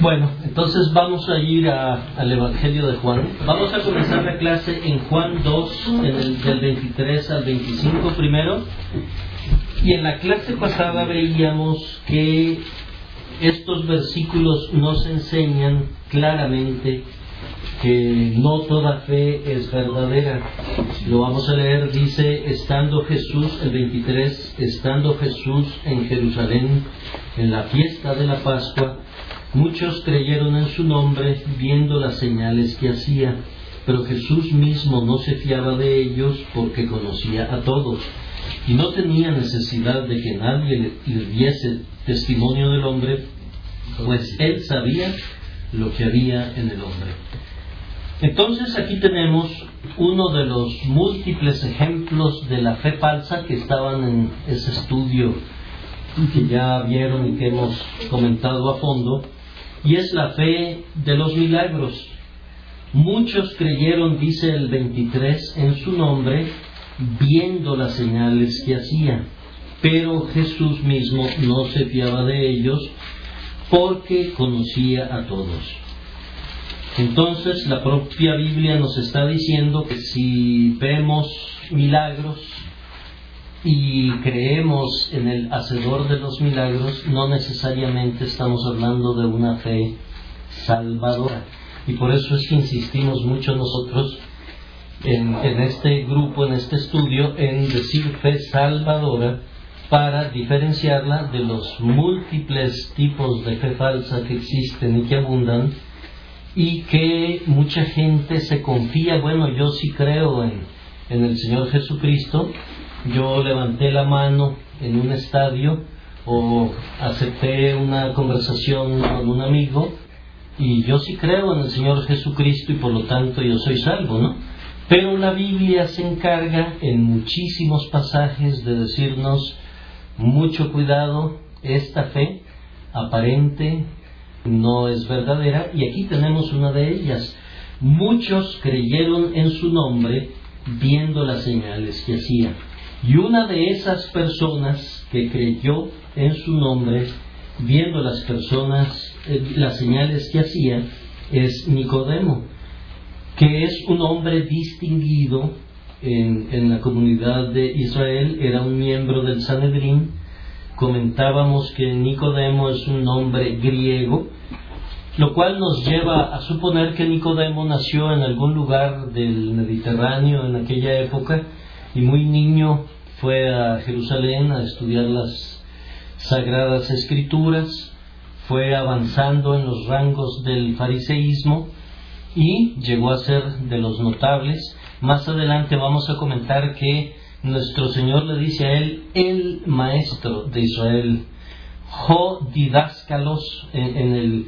Bueno, entonces vamos a ir al Evangelio de Juan. Vamos a comenzar la clase en Juan 2, del 23 al 25 primero. Y en la clase pasada veíamos que estos versículos nos enseñan claramente que no toda fe es verdadera. Lo vamos a leer, dice, estando Jesús, el 23, estando Jesús en Jerusalén en la fiesta de la Pascua, muchos creyeron en su nombre, viendo las señales que hacía, pero Jesús mismo no se fiaba de ellos porque conocía a todos, y no tenía necesidad de que nadie le diese testimonio del hombre, pues él sabía lo que había en el hombre. Entonces aquí tenemos uno de los múltiples ejemplos de la fe falsa que estaban en ese estudio que ya vieron y que hemos comentado a fondo, y es la fe de los milagros. Muchos creyeron, dice el 23, en su nombre, viendo las señales que hacía, pero Jesús mismo no se fiaba de ellos porque conocía a todos. Entonces la propia Biblia nos está diciendo que si vemos milagros y creemos en el hacedor de los milagros, no necesariamente estamos hablando de una fe salvadora. Y por eso es que insistimos mucho nosotros en este grupo, en este estudio, en decir fe salvadora para diferenciarla de los múltiples tipos de fe falsa que existen y que abundan, y que mucha gente se confía. Bueno, yo sí creo en el Señor Jesucristo, yo levanté la mano en un estadio o acepté una conversación con un amigo y yo sí creo en el Señor Jesucristo y por lo tanto yo soy salvo, ¿no? Pero la Biblia se encarga en muchísimos pasajes de decirnos mucho cuidado, esta fe aparente no es verdadera, y aquí tenemos una de ellas. Muchos creyeron en su nombre viendo las señales que hacía. Y una de esas personas que creyó en su nombre viendo las señales que hacía es Nicodemo, que es un hombre distinguido en la comunidad de Israel. Era un miembro del Sanedrín. Comentábamos que Nicodemo es un nombre griego, lo cual nos lleva a suponer que Nicodemo nació en algún lugar del Mediterráneo en aquella época y muy niño fue a Jerusalén a estudiar las Sagradas Escrituras, fue avanzando en los rangos del fariseísmo y llegó a ser de los notables. Más adelante vamos a comentar que nuestro Señor le dice a él, el maestro de Israel, Jo Didáscalos, en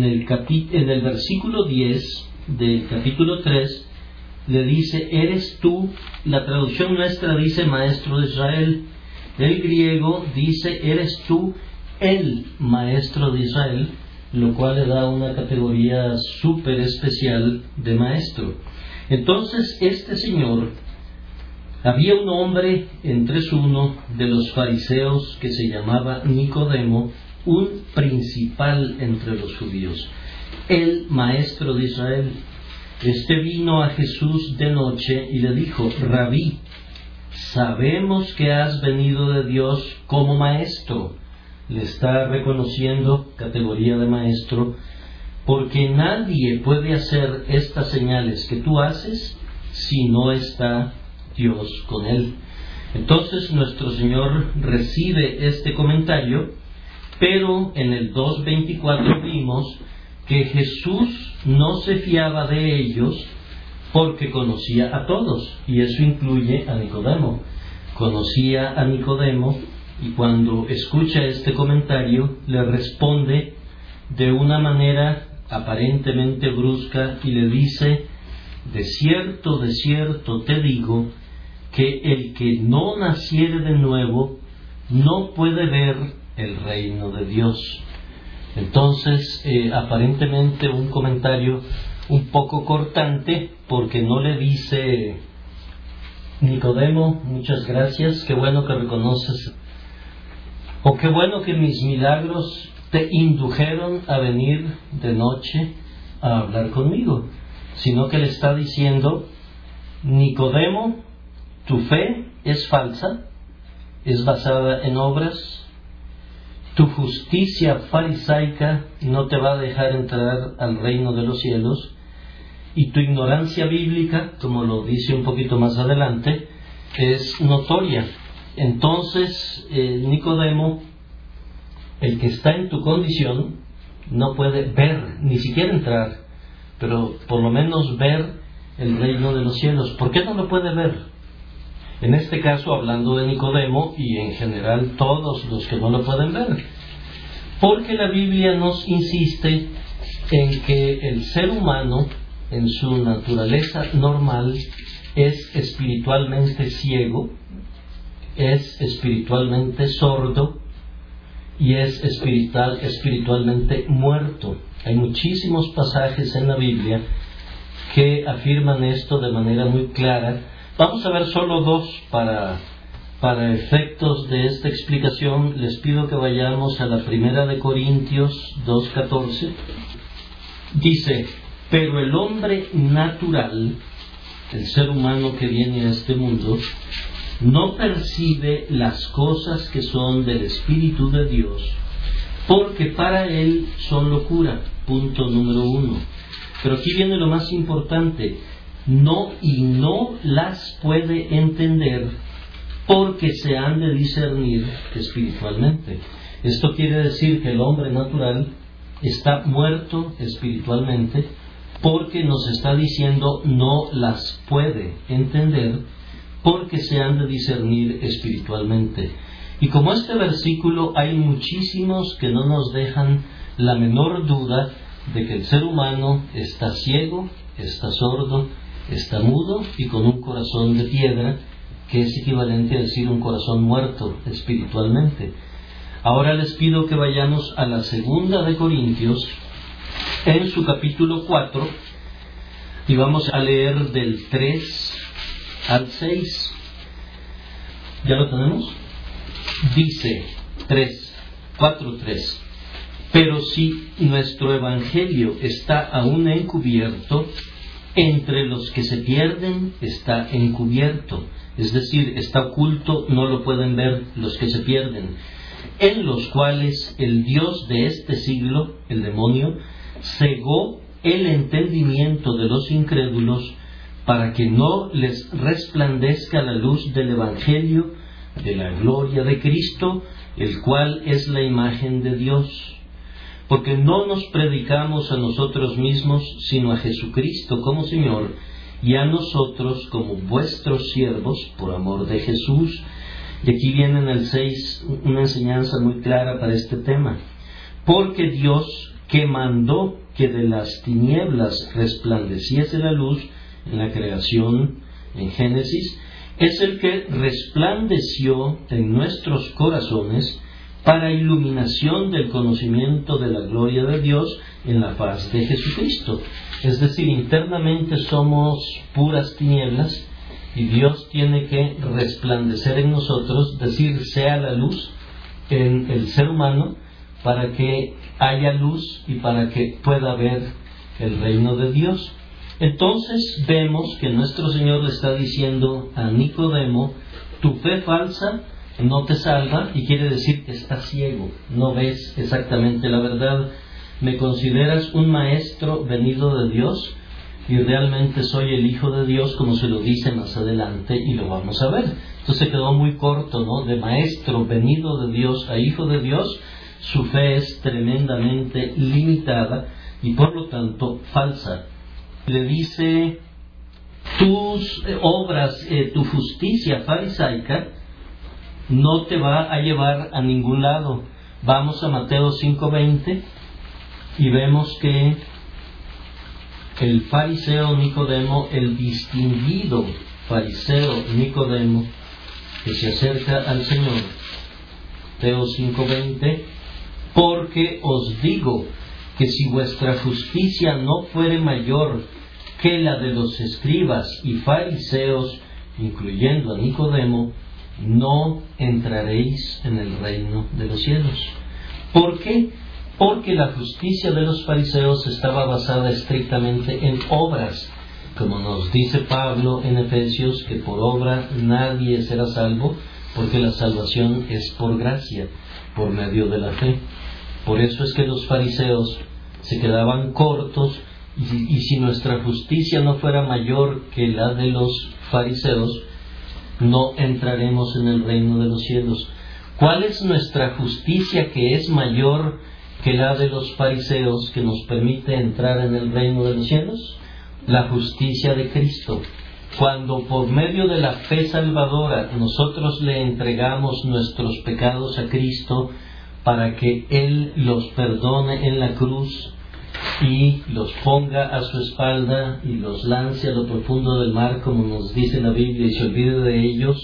el versículo 10 del capítulo 3, le dice, eres tú. La traducción nuestra dice maestro de Israel. El griego dice, eres tú el maestro de Israel, lo cual le da una categoría súper especial de maestro. Entonces este señor, había un hombre entre uno de los fariseos que se llamaba Nicodemo, un principal entre los judíos, el maestro de Israel. Este vino a Jesús de noche y le dijo, Rabí, sabemos que has venido de Dios como maestro. Le está reconociendo categoría de maestro, porque nadie puede hacer estas señales que tú haces si no está Dios con él. Entonces nuestro Señor recibe este comentario, pero en el 2:24 vimos que Jesús no se fiaba de ellos porque conocía a todos, y eso incluye a Nicodemo. Conocía a Nicodemo, y cuando escucha este comentario le responde de una manera aparentemente brusca y le dice, de cierto te digo, que el que no naciere de nuevo no puede ver el reino de Dios. Entonces, aparentemente un comentario un poco cortante, porque no le dice, Nicodemo, muchas gracias, qué bueno que reconoces, o qué bueno que mis milagros te indujeron a venir de noche a hablar conmigo, sino que le está diciendo: Nicodemo, tu fe es falsa, es basada en obras, tu justicia farisaica no te va a dejar entrar al reino de los cielos, y tu ignorancia bíblica, como lo dice un poquito más adelante, es notoria. Entonces, Nicodemo, el que está en tu condición, no puede ver, ni siquiera entrar, pero por lo menos ver el reino de los cielos. ¿Por qué no lo puede ver? En este caso, hablando de Nicodemo y en general todos los que no lo pueden ver. Porque la Biblia nos insiste en que el ser humano, en su naturaleza normal, es espiritualmente ciego, es espiritualmente sordo y es espiritualmente muerto. Hay muchísimos pasajes en la Biblia que afirman esto de manera muy clara. Vamos a ver solo dos para efectos de esta explicación. Les pido que vayamos a la primera de Corintios 2:14. Dice: pero el hombre natural, el ser humano que viene a este mundo, no percibe las cosas que son del Espíritu de Dios, porque para él son locura. Punto número 1. Pero aquí viene lo más importante: no las puede entender, porque se han de discernir espiritualmente. Esto quiere decir que el hombre natural está muerto espiritualmente, porque nos está diciendo no las puede entender, porque se han de discernir espiritualmente. Y como este versículo, hay muchísimos que no nos dejan la menor duda de que el ser humano está ciego, está sordo, está mudo y con un corazón de piedra, que es equivalente a decir un corazón muerto espiritualmente. Ahora les pido que vayamos a la segunda de Corintios, en su capítulo 4, y vamos a leer del 3 al 6. ¿Ya lo tenemos? Dice 4:3: pero si nuestro evangelio está aún encubierto, entre los que se pierden está encubierto, es decir, está oculto, no lo pueden ver los que se pierden, en los cuales el Dios de este siglo, el demonio, cegó el entendimiento de los incrédulos, para que no les resplandezca la luz del evangelio de la gloria de Cristo, el cual es la imagen de Dios. Porque no nos predicamos a nosotros mismos, sino a Jesucristo como Señor, y a nosotros como vuestros siervos por amor de Jesús. Y aquí viene en el 6 una enseñanza muy clara para este tema. Porque Dios, que mandó que de las tinieblas resplandeciese la luz en la creación, en Génesis, es el que resplandeció en nuestros corazones para iluminación del conocimiento de la gloria de Dios en la faz de Jesucristo. Es decir, internamente somos puras tinieblas y Dios tiene que resplandecer en nosotros, decir, sea la luz en el ser humano, para que haya luz y para que pueda ver el reino de Dios. Entonces vemos que nuestro Señor le está diciendo a Nicodemo: tu fe falsa no te salva, y quiere decir que estás ciego, no ves exactamente la verdad. Me consideras un maestro venido de Dios, y realmente soy el Hijo de Dios, como se lo dice más adelante, y lo vamos a ver. Entonces quedó muy corto, ¿no? De maestro venido de Dios a Hijo de Dios, su fe es tremendamente limitada y por lo tanto falsa. Le dice: tus obras, tu justicia farisaica no te va a llevar a ningún lado. Vamos a Mateo 5:20 y vemos que el fariseo Nicodemo, el distinguido fariseo Nicodemo, que se acerca al Señor, Mateo 5:20: porque os digo que si vuestra justicia no fuere mayor que la de los escribas y fariseos, incluyendo a Nicodemo, no entraréis en el reino de los cielos. ¿Por qué? porque la justicia de los fariseos estaba basada estrictamente en obras, como nos dice Pablo en Efesios, que por obra nadie será salvo, porque la salvación es por gracia, por medio de la fe. Por eso es que los fariseos se quedaban cortos, y si nuestra justicia no fuera mayor que la de los fariseos, no entraremos en el reino de los cielos. ¿Cuál es nuestra justicia que es mayor que la de los fariseos, que nos permite entrar en el reino de los cielos? La justicia de Cristo. Cuando por medio de la fe salvadora nosotros le entregamos nuestros pecados a Cristo para que Él los perdone en la cruz y los ponga a su espalda y los lance a lo profundo del mar, como nos dice la Biblia, y se olvide de ellos,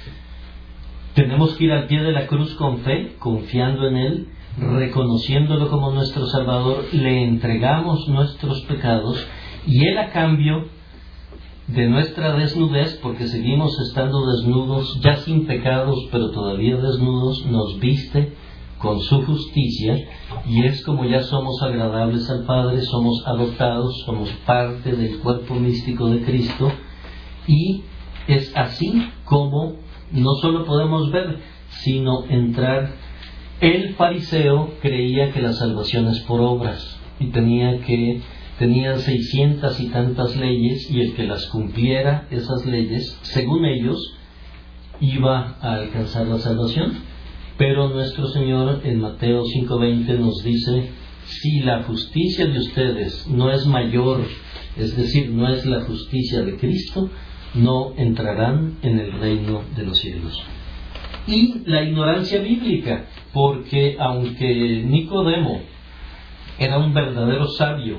tenemos que ir al pie de la cruz con fe, confiando en Él, reconociéndolo como nuestro Salvador, le entregamos nuestros pecados, y Él, a cambio de nuestra desnudez, porque seguimos estando desnudos, ya sin pecados, pero todavía desnudos, nos viste con su justicia, y es como ya somos agradables al Padre, somos adoptados, somos parte del cuerpo místico de Cristo, y es así como no solo podemos ver, sino entrar. El fariseo creía que la salvación es por obras, y tenía 600 y tantas leyes, y el que las cumpliera, esas leyes, según ellos, iba a alcanzar la salvación. Pero nuestro Señor en Mateo 5:20 nos dice: si la justicia de ustedes no es mayor, es decir, no es la justicia de Cristo, no entrarán en el reino de los cielos. Y la ignorancia bíblica, porque aunque Nicodemo era un verdadero sabio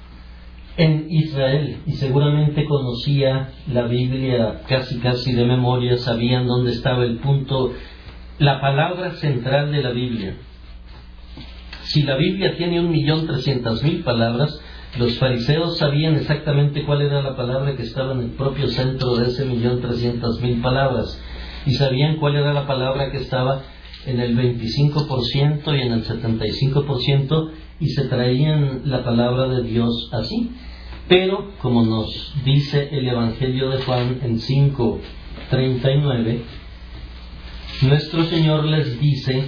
en Israel y seguramente conocía la Biblia casi de memoria, sabían dónde estaba el punto, la palabra central de la Biblia. Si la Biblia tiene 1.300.000 palabras, los fariseos sabían exactamente cuál era la palabra que estaba en el propio centro de ese 1.300.000 palabras, y sabían cuál era la palabra que estaba en el 25% y en el 75%, y se traían la palabra de Dios así. Pero, como nos dice el Evangelio de Juan en 5:39, nuestro Señor les dice: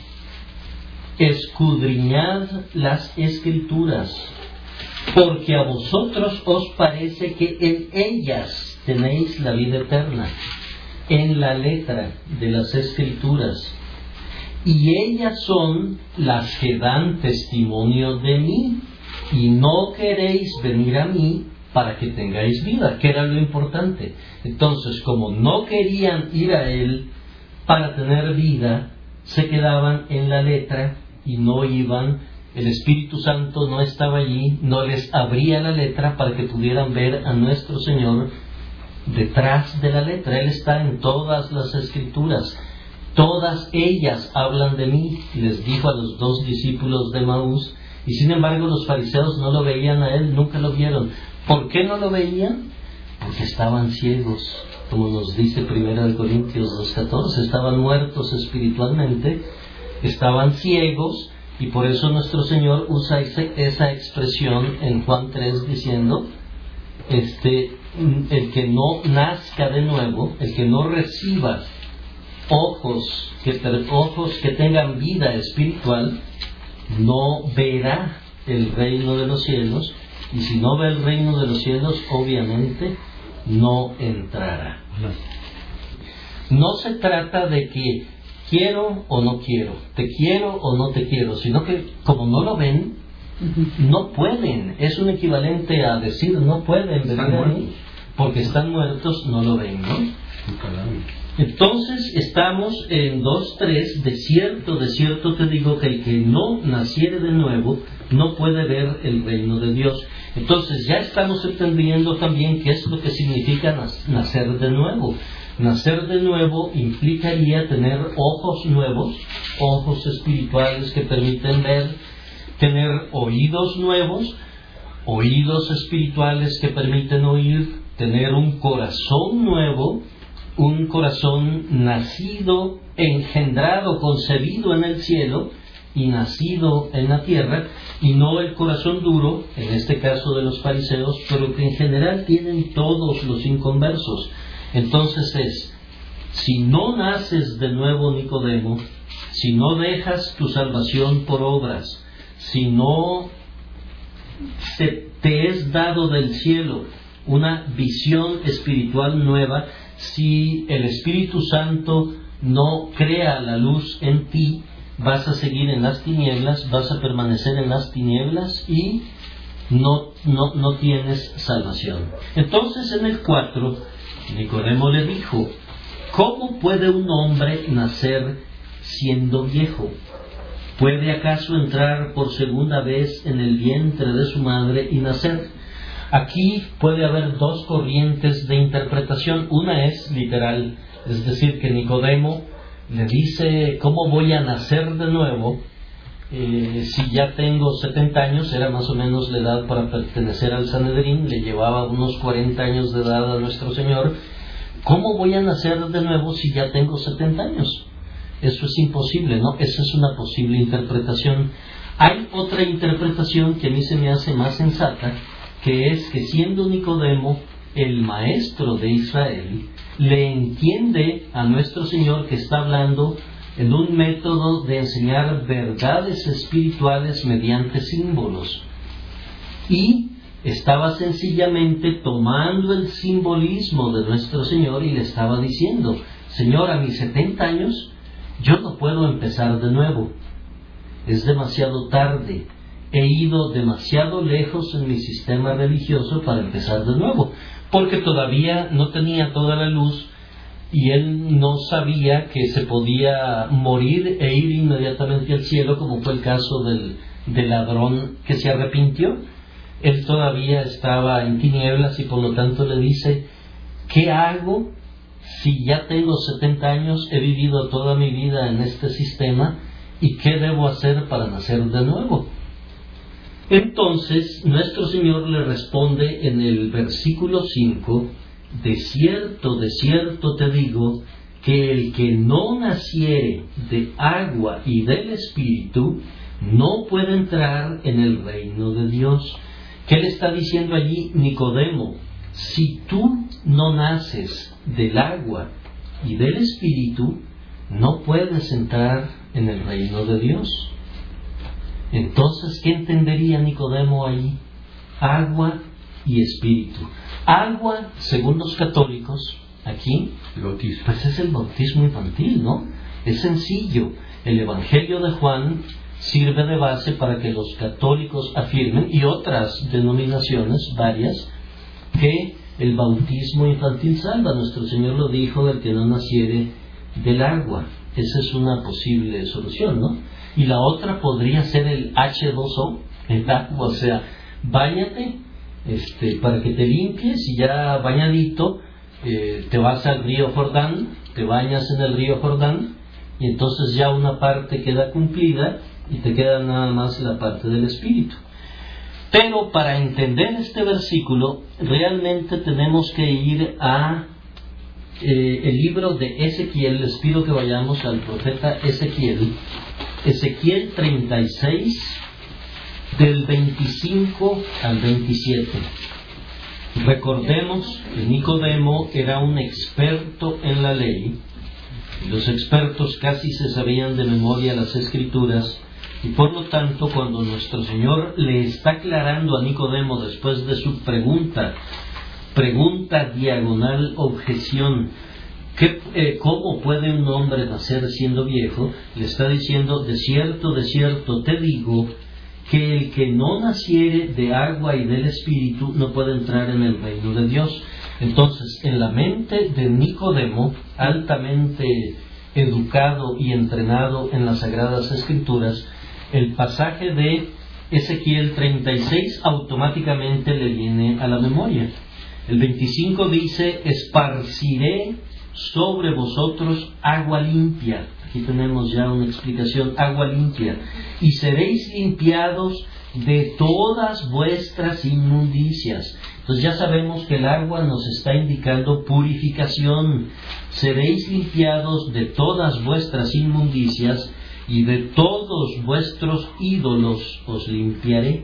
escudriñad las Escrituras, porque a vosotros os parece que en ellas tenéis la vida eterna, en la letra de las Escrituras, y ellas son las que dan testimonio de mí, y no queréis venir a mí para que tengáis vida, que era lo importante. Entonces, como no querían ir a Él para tener vida, se quedaban en la letra y no iban. El Espíritu Santo no estaba allí, no les abría la letra para que pudieran ver a nuestro Señor detrás de la letra. Él está en todas las Escrituras, todas ellas hablan de mí, les dijo a los 2 discípulos de Maús. Y sin embargo los fariseos no lo veían a Él, nunca lo vieron. ¿Por qué no lo veían? Porque estaban ciegos, como nos dice 1 Corintios 2:14, estaban muertos espiritualmente, estaban ciegos, y por eso nuestro Señor usa esa expresión en Juan 3 diciendo: el que no nazca de nuevo, el que no reciba ojos que tengan vida espiritual, no verá el reino de los cielos, y si no ve el reino de los cielos, obviamente no entrará. No se trata de que quiero o no quiero, te quiero o no te quiero, sino que como no lo ven, no pueden. Es un equivalente a decir no pueden venir a mí, porque están muertos, no lo ven, ¿no? Entonces estamos en 2:3, de cierto te digo que el que no naciere de nuevo no puede ver el reino de Dios. Entonces ya estamos entendiendo también qué es lo que significa nacer de nuevo. Nacer de nuevo implicaría tener ojos nuevos, ojos espirituales que permiten ver, tener oídos nuevos, oídos espirituales que permiten oír, tener un corazón nuevo, un corazón nacido, engendrado, concebido en el cielo, y nacido en la tierra, y no el corazón duro, en este caso de los fariseos, pero que en general tienen todos los inconversos. Entonces si no naces de nuevo, Nicodemo, si no dejas tu salvación por obras, si no te es dado del cielo una visión espiritual nueva, si el Espíritu Santo no crea la luz en ti, vas a seguir en las tinieblas, vas a permanecer en las tinieblas y no tienes salvación. Entonces en el 4, Nicodemo le dijo: ¿cómo puede un hombre nacer siendo viejo? ¿Puede acaso entrar por segunda vez en el vientre de su madre y nacer? Aquí puede haber dos corrientes de interpretación. Una es literal, es decir, que Nicodemo le dice: ¿cómo voy a nacer de nuevo? Si ya tengo 70 años, era más o menos la edad para pertenecer al Sanedrín, le llevaba unos 40 años de edad a nuestro Señor. ¿Cómo voy a nacer de nuevo si ya tengo 70 años? Eso es imposible, ¿no? Esa es una posible interpretación. Hay otra interpretación que a mí se me hace más sensata, que es que siendo Nicodemo el maestro de Israel, le entiende a nuestro Señor que está hablando en un método de enseñar verdades espirituales mediante símbolos. Y estaba sencillamente tomando el simbolismo de nuestro Señor y le estaba diciendo: Señor, a mis 70 años yo no puedo empezar de nuevo. Es demasiado tarde. He ido demasiado lejos en mi sistema religioso para empezar de nuevo, porque todavía no tenía toda la luz y él no sabía que se podía morir e ir inmediatamente al cielo, como fue el caso del ladrón que se arrepintió. Él todavía estaba en tinieblas y por lo tanto le dice: ¿qué hago si ya tengo 70 años, he vivido toda mi vida en este sistema, y qué debo hacer para nacer de nuevo? Entonces nuestro Señor le responde en el versículo 5: de cierto te digo, que el que no naciere de agua y del Espíritu no puede entrar en el reino de Dios. ¿Qué le está diciendo allí Nicodemo? Si tú no naces del agua y del Espíritu, no puedes entrar en el reino de Dios. Entonces, ¿qué entendería Nicodemo ahí? Agua y Espíritu. Agua, según los católicos, aquí, el bautismo. Pues es el bautismo infantil, ¿no? Es sencillo. El Evangelio de Juan sirve de base para que los católicos afirmen, y otras denominaciones, varias, que el bautismo infantil salva. Nuestro Señor lo dijo: el que no naciere del agua. Esa es una posible solución, ¿no? Y la otra podría ser el H2O, el agua, o sea, báñate para que te limpies, y ya bañadito te vas al río Jordán, te bañas en el río Jordán, y entonces ya una parte queda cumplida y te queda nada más la parte del Espíritu. Pero para entender este versículo realmente tenemos que ir a el libro de Ezequiel. Les pido que vayamos al profeta Ezequiel 36, del 25 al 27. Recordemos que Nicodemo era un experto en la ley. Los expertos casi se sabían de memoria las Escrituras, y por lo tanto, cuando nuestro Señor le está aclarando a Nicodemo después de su pregunta diagonal objeción, ¿cómo puede un hombre nacer siendo viejo?, le está diciendo: de cierto te digo, que el que no naciere de agua y del Espíritu no puede entrar en el reino de Dios. Entonces, en la mente de Nicodemo, altamente educado y entrenado en las Sagradas Escrituras, el pasaje de Ezequiel 36 automáticamente le viene a la memoria. El 25 dice: esparciré sobre vosotros agua limpia. Aquí tenemos ya una explicación: agua limpia. Y seréis limpiados de todas vuestras inmundicias. Entonces ya sabemos que el agua nos está indicando purificación. Seréis limpiados de todas vuestras inmundicias, y de todos vuestros ídolos os limpiaré.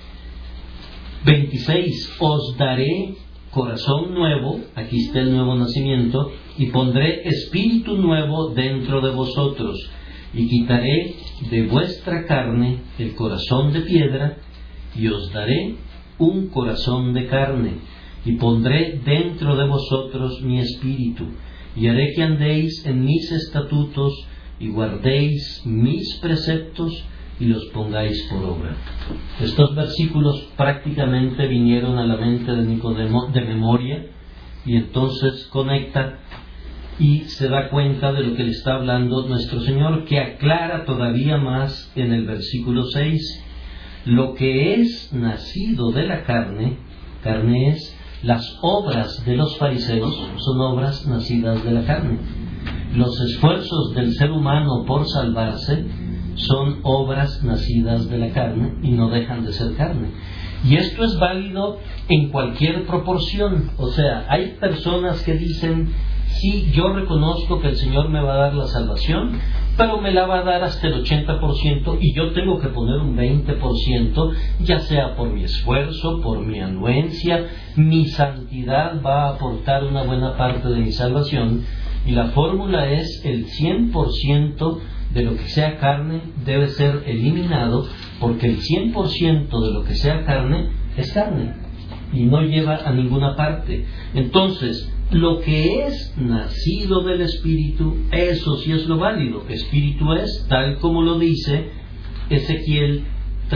26. Os daré corazón nuevo, aquí está el nuevo nacimiento, y pondré espíritu nuevo dentro de vosotros, y quitaré de vuestra carne el corazón de piedra, y os daré un corazón de carne, y pondré dentro de vosotros mi espíritu, y haré que andéis en mis estatutos, y guardéis mis preceptos, y los pongáis por obra. Estos versículos prácticamente vinieron a la mente de Nicodemo de memoria, y entonces conecta y se da cuenta de lo que le está hablando nuestro Señor, que aclara todavía más en el versículo 6. Lo que es nacido de la carne es las obras de los fariseos, son obras nacidas de la carne. Los esfuerzos del ser humano por salvarse son obras nacidas de la carne y no dejan de ser carne. Y esto es válido en cualquier proporción. O sea, hay personas que dicen: sí, yo reconozco que el Señor me va a dar la salvación, pero me la va a dar hasta el 80% y yo tengo que poner un 20%, ya sea por mi esfuerzo, por mi anuencia, mi santidad va a aportar una buena parte de mi salvación. Y la fórmula es: el 100% de lo que sea carne debe ser eliminado, porque el 100% de lo que sea carne es carne y no lleva a ninguna parte. Entonces, lo que es nacido del Espíritu, eso sí es lo válido. Espíritu es, tal como lo dice Ezequiel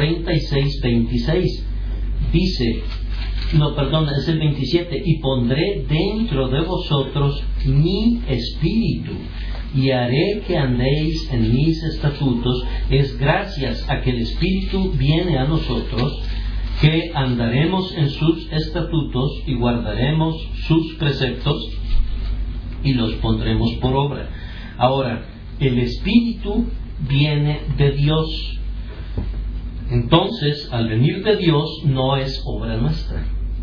36:26. Dice, es el 27, y pondré dentro de vosotros mi espíritu, y haré que andéis en mis estatutos. Es gracias a que el Espíritu viene a nosotros que andaremos en sus estatutos y guardaremos sus preceptos y los pondremos por obra. Ahora, el Espíritu viene de Dios. Entonces, al venir de Dios, no es obra nuestra.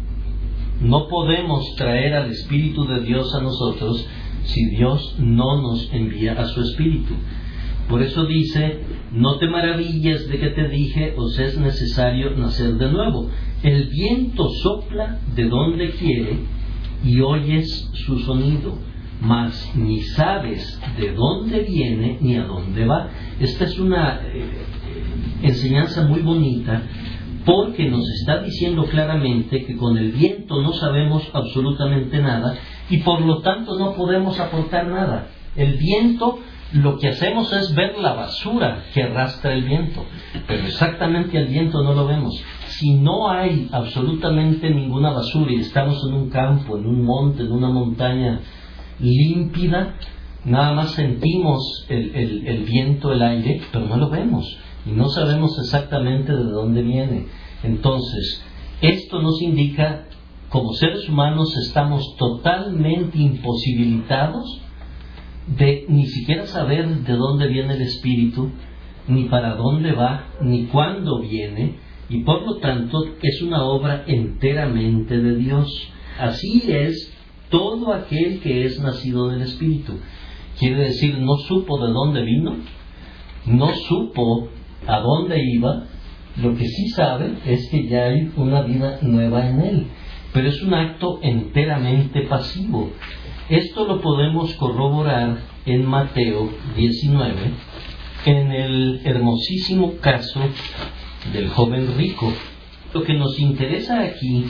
No podemos traer al Espíritu de Dios a nosotros si Dios no nos envía a su Espíritu. Por eso dice: no te maravilles de que te dije, os es necesario nacer de nuevo. El viento sopla de donde quiere y oyes su sonido, mas ni sabes de dónde viene ni a dónde va. Esta es una enseñanza muy bonita, porque nos está diciendo claramente que con el viento no sabemos absolutamente nada y por lo tanto no podemos aportar nada. El viento, lo que hacemos es ver la basura que arrastra el viento, pero exactamente al viento no lo vemos. Si no hay absolutamente ninguna basura y estamos en un campo, en un monte, en una montaña límpida, nada más sentimos el viento, el aire, pero no lo vemos y no sabemos exactamente de dónde viene. Entonces, esto nos indica, como seres humanos estamos totalmente imposibilitados de ni siquiera saber de dónde viene el Espíritu, ni para dónde va, ni cuándo viene, y por lo tanto es una obra enteramente de Dios. Así es todo aquel que es nacido del Espíritu. Quiere decir, no supo de dónde vino, no supo a dónde iba. Lo que sí sabe es que ya hay una vida nueva en él, pero es un acto enteramente pasivo. Esto lo podemos corroborar en Mateo 19, en el hermosísimo caso del joven rico. Lo que nos interesa aquí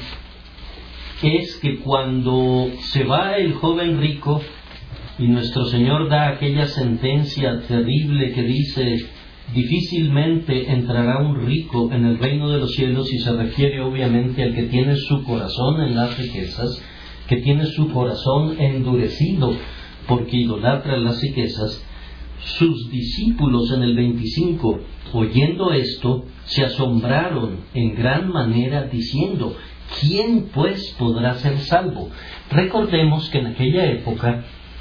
es que cuando se va el joven rico y nuestro Señor da aquella sentencia terrible que dice: difícilmente entrará un rico en el reino de los cielos, y se refiere obviamente al que tiene su corazón en las riquezas, que tiene su corazón endurecido porque idolatra las riquezas. Sus discípulos en el 25, oyendo esto, se asombraron en gran manera, diciendo: ¿quién pues podrá ser salvo? Recordemos que en aquella época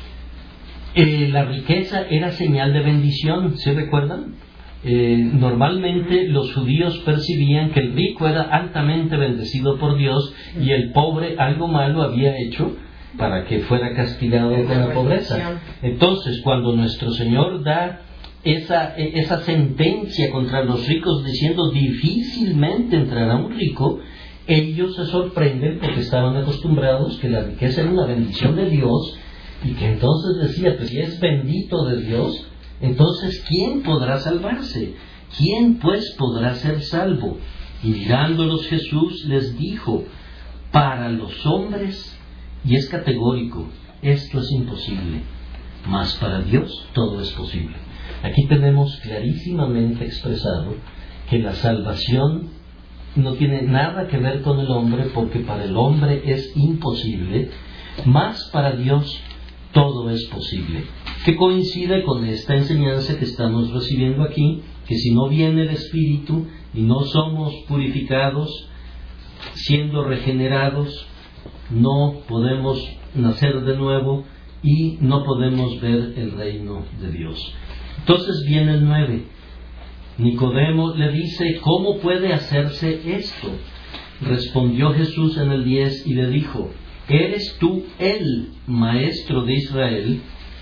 la riqueza era señal de bendición, ¿se recuerdan? Normalmente los judíos percibían que el rico era altamente bendecido por Dios y el pobre algo malo había hecho para que fuera castigado con la pobreza. Entonces, cuando nuestro Señor da esa sentencia contra los ricos diciendo difícilmente entrará un rico, ellos se sorprenden porque estaban acostumbrados que la riqueza era una bendición de Dios, y que entonces decía, pues si es bendito de Dios, entonces ¿quién podrá salvarse? ¿Quién pues podrá ser salvo? Y mirándolos Jesús les dijo, para los hombres, y es categórico, esto es imposible, mas para Dios todo es posible. Aquí tenemos clarísimamente expresado que la salvación no tiene nada que ver con el hombre, porque para el hombre es imposible, mas para Dios todo es posible. Que coincide con esta enseñanza que estamos recibiendo aquí, que si no viene el Espíritu y no somos purificados, siendo regenerados, no podemos nacer de nuevo y no podemos ver el reino de Dios. Entonces viene el 9. Nicodemo le dice, ¿cómo puede hacerse esto? Respondió Jesús en el 10 y le dijo, ¿eres tú el maestro de Israel,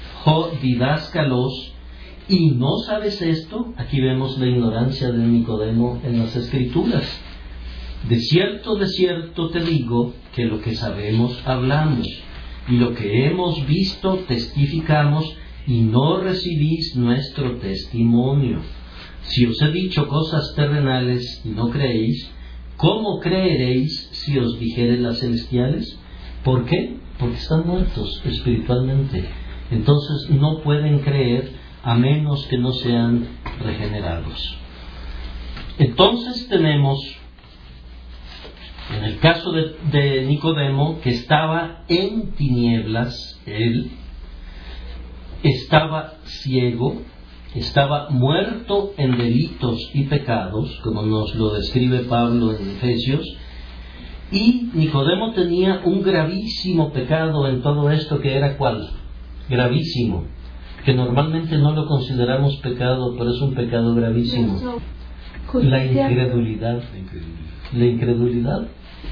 didáscalos, y no sabes esto? Aquí vemos la ignorancia de Nicodemo en las Escrituras. De cierto te digo, que lo que sabemos hablamos, y lo que hemos visto testificamos, y no recibís nuestro testimonio. Si os he dicho cosas terrenales y no creéis, ¿cómo creeréis si os dijere las celestiales? ¿Por qué? Porque están muertos espiritualmente. Entonces no pueden creer a menos que no sean regenerados. Entonces tenemos, en el caso de Nicodemo, que estaba en tinieblas, él estaba ciego, estaba muerto en delitos y pecados, como nos lo describe Pablo en Efesios, y Nicodemo tenía un gravísimo pecado en todo esto, que era ¿cuál? Gravísimo, que normalmente no lo consideramos pecado, pero es un pecado gravísimo. La incredulidad. La incredulidad.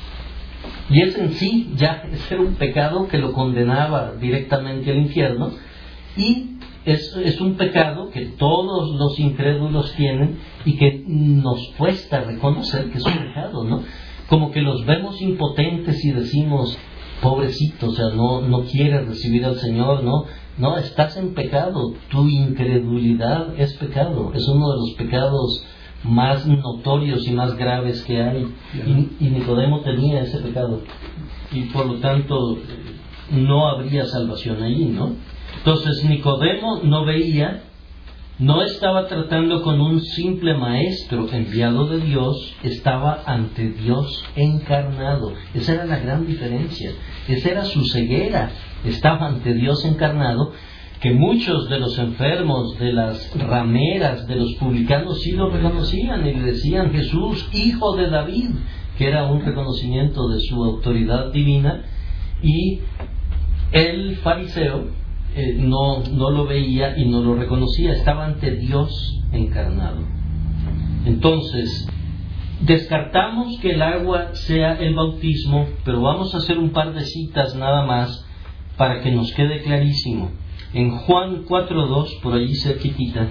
Y es en sí ya era un pecado que lo condenaba directamente al infierno, y es un pecado que todos los incrédulos tienen y que nos cuesta reconocer que es un pecado, ¿no? Como que los vemos impotentes y decimos, pobrecito, o sea, no quieres recibir al Señor, no, estás en pecado, tu incredulidad es pecado, es uno de los pecados más notorios y más graves que hay, y Nicodemo tenía ese pecado, y por lo tanto no habría salvación allí, ¿no? Entonces Nicodemo no veía, no estaba tratando con un simple maestro enviado de Dios, estaba ante Dios encarnado. Esa era la gran diferencia, esa era su ceguera, estaba ante Dios encarnado, que muchos de los enfermos, de las rameras, de los publicanos sí lo reconocían y le decían, Jesús, hijo de David, que era un reconocimiento de su autoridad divina, y el fariseo no lo veía y no lo reconocía, estaba ante Dios encarnado. Entonces, descartamos que el agua sea el bautismo, pero vamos a hacer un par de citas nada más para que nos quede clarísimo. En Juan 4:2, por allí cerquitita,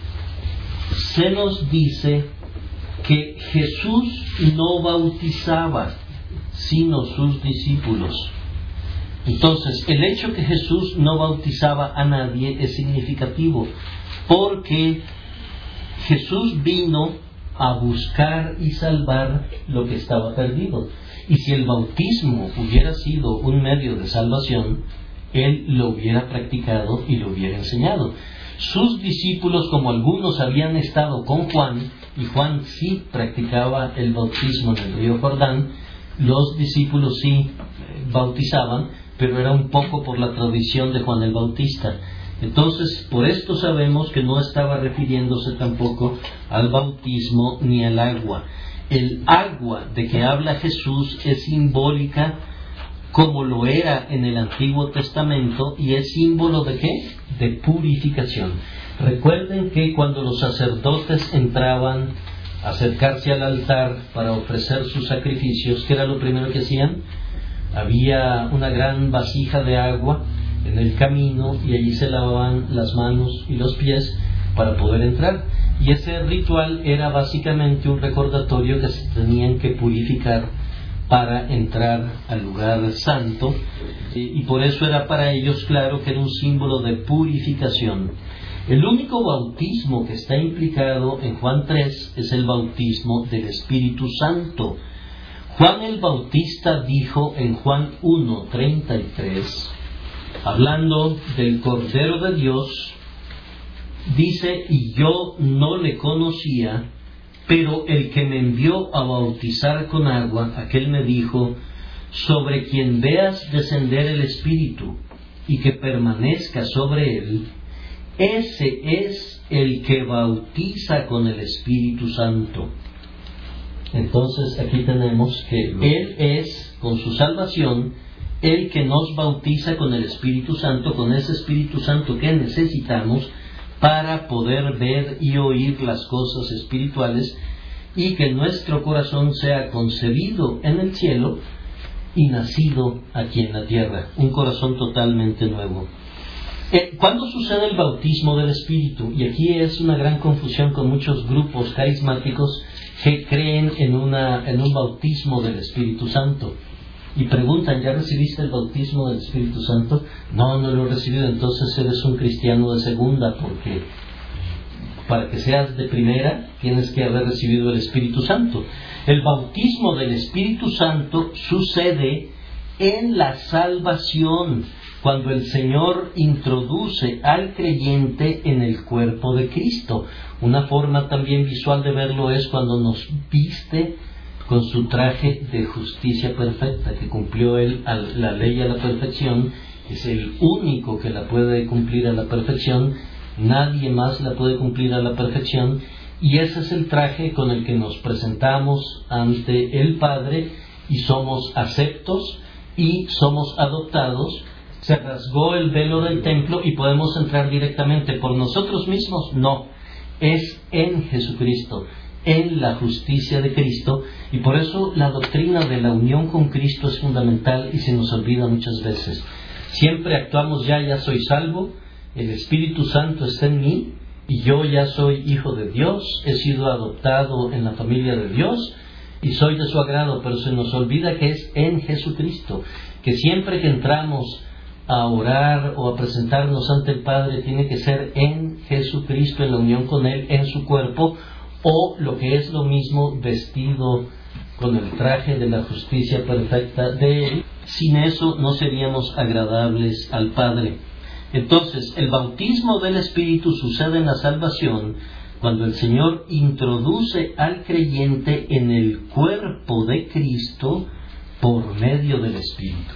se nos dice que Jesús no bautizaba, sino sus discípulos. Entonces, el hecho que Jesús no bautizaba a nadie es significativo, porque Jesús vino a buscar y salvar lo que estaba perdido. Y si el bautismo hubiera sido un medio de salvación, Él lo hubiera practicado y lo hubiera enseñado. Sus discípulos, como algunos habían estado con Juan, y Juan sí practicaba el bautismo en el río Jordán, los discípulos sí bautizaban, pero era un poco por la tradición de Juan el Bautista. Entonces, por esto sabemos que no estaba refiriéndose tampoco al bautismo ni al agua. El agua de que habla Jesús es simbólica, como lo era en el Antiguo Testamento, y es símbolo ¿de qué? De purificación. Recuerden que cuando los sacerdotes entraban a acercarse al altar para ofrecer sus sacrificios, ¿qué era lo primero que hacían? Había una gran vasija de agua en el camino, y allí se lavaban las manos y los pies, para poder entrar. Y ese ritual era básicamente un recordatorio que se tenían que purificar para entrar al lugar santo, y por eso era para ellos claro que era un símbolo de purificación. El único bautismo que está implicado en Juan 3 es el bautismo del Espíritu Santo. Juan el Bautista dijo en Juan 1:33, hablando del Cordero de Dios, dice: y yo no le conocía, pero el que me envió a bautizar con agua, aquel me dijo: sobre quien veas descender el Espíritu y que permanezca sobre él, ese es el que bautiza con el Espíritu Santo. Entonces aquí tenemos que Él es, con su salvación, el que nos bautiza con el Espíritu Santo, con ese Espíritu Santo que necesitamos para poder ver y oír las cosas espirituales, y que nuestro corazón sea concebido en el cielo y nacido aquí en la tierra, un corazón totalmente nuevo. ¿Cuándo sucede el bautismo del Espíritu? Y aquí es una gran confusión con muchos grupos carismáticos que creen en un bautismo del Espíritu Santo. Y preguntan: ¿ya recibiste el bautismo del Espíritu Santo? No, no lo he recibido. Entonces eres un cristiano de segunda, porque para que seas de primera tienes que haber recibido el Espíritu Santo. El bautismo del Espíritu Santo sucede en la salvación, cuando el Señor introduce al creyente en el cuerpo de Cristo. Una forma también visual de verlo es cuando nos viste con su traje de justicia perfecta, que cumplió Él la ley a la perfección. Es el único que la puede cumplir a la perfección, nadie más la puede cumplir a la perfección, y ese es el traje con el que nos presentamos ante el Padre y somos aceptos y somos adoptados. Se rasgó el velo del templo y podemos entrar directamente por nosotros mismos. No, es en Jesucristo, en la justicia de Cristo, y por eso la doctrina de la unión con Cristo es fundamental y se nos olvida muchas veces. Siempre actuamos: ya soy salvo, el Espíritu Santo está en mí y yo ya soy hijo de Dios, he sido adoptado en la familia de Dios y soy de su agrado, pero se nos olvida que es en Jesucristo, que siempre que entramos a orar o a presentarnos ante el Padre tiene que ser en Jesucristo, en la unión con Él, en su cuerpo, o lo que es lo mismo, vestido con el traje de la justicia perfecta de Él. Sin eso no seríamos agradables al Padre. Entonces, el bautismo del Espíritu sucede en la salvación cuando el Señor introduce al creyente en el cuerpo de Cristo por medio del Espíritu.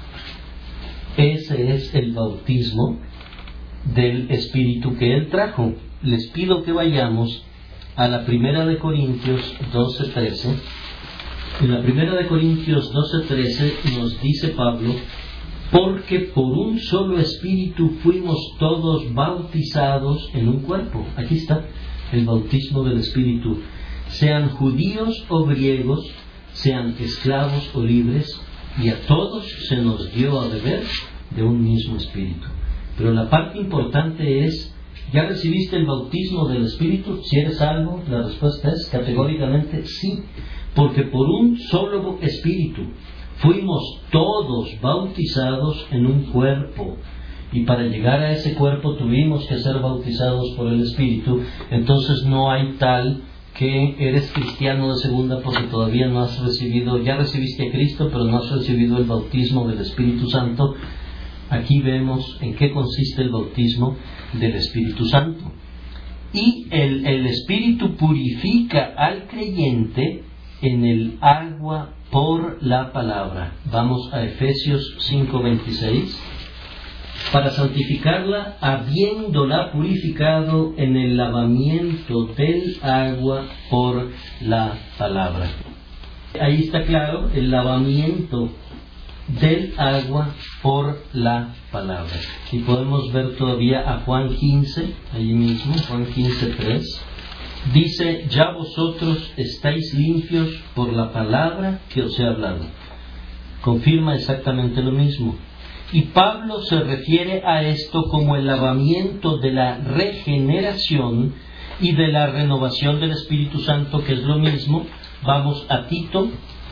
Ese es el bautismo del Espíritu que Él trajo. Les pido que vayamos a la 1 Corintios 12:13. En la 1 Corintios 12:13 nos dice Pablo: porque por un solo Espíritu fuimos todos bautizados en un cuerpo. Aquí está el bautismo del Espíritu. Sean judíos o griegos, sean esclavos o libres, y a todos se nos dio a beber de un mismo Espíritu. Pero la parte importante es: ¿ya recibiste el bautismo del Espíritu? Si eres salvo, la respuesta es categóricamente sí, porque por un solo Espíritu fuimos todos bautizados en un cuerpo, y para llegar a ese cuerpo tuvimos que ser bautizados por el Espíritu. Entonces no hay tal que eres cristiano de segunda porque todavía no has recibido, ya recibiste a Cristo, pero no has recibido el bautismo del Espíritu Santo. Aquí vemos en qué consiste el bautismo del Espíritu Santo. Y el Espíritu purifica al creyente en el agua por la palabra. Vamos a Efesios 5:26. Para santificarla, habiéndola purificado en el lavamiento del agua por la palabra. Ahí está claro el lavamiento del agua por la palabra. Y podemos ver todavía a Juan 15, allí mismo, Juan 15:3. Dice: ya vosotros estáis limpios por la palabra que os he hablado. Confirma exactamente lo mismo. Y Pablo se refiere a esto como el lavamiento de la regeneración, y de la renovación del Espíritu Santo, que es lo mismo, vamos a Tito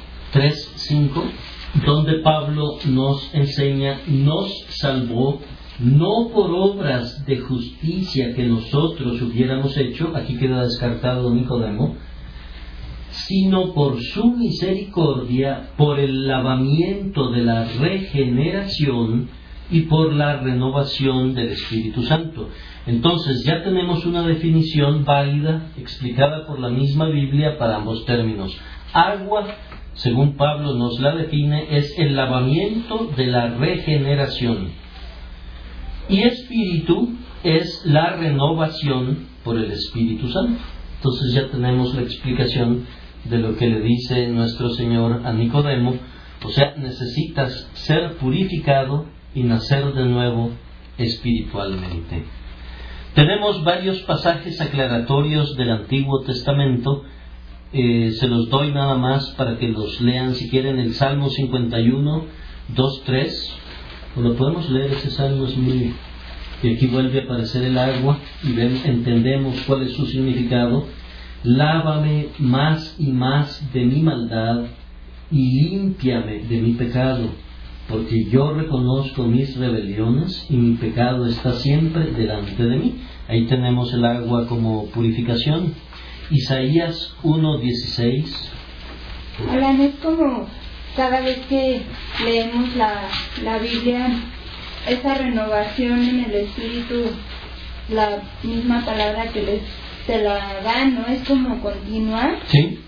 3:5, donde Pablo nos enseña: nos salvó no por obras de justicia que nosotros hubiéramos hecho, aquí queda descartado Nicodemo, sino por su misericordia, por el lavamiento de la regeneración y por la renovación del Espíritu Santo. Entonces ya tenemos una definición válida, explicada por la misma Biblia para ambos términos. Agua, según Pablo nos la define, es el lavamiento de la regeneración. Y Espíritu es la renovación por el Espíritu Santo. Entonces ya tenemos la explicación de lo que le dice nuestro Señor a Nicodemo. O sea, necesitas ser purificado y nacer de nuevo espiritualmente. Tenemos varios pasajes aclaratorios del Antiguo Testamento. Se los doy nada más para que los lean si quieren. El Salmo 51, 2, 3. Lo podemos leer, ese salmo es muy... Y aquí vuelve a aparecer el agua y entendemos cuál es su significado. Lávame más y más de mi maldad y límpiame de mi pecado, porque yo reconozco mis rebeliones y mi pecado está siempre delante de mí. Ahí tenemos el agua como purificación. Isaías 1:16. Alan, es como cada vez que leemos la Biblia, esa renovación en el Espíritu, la misma palabra que te la dan, ¿no? Es como continuar. Sí.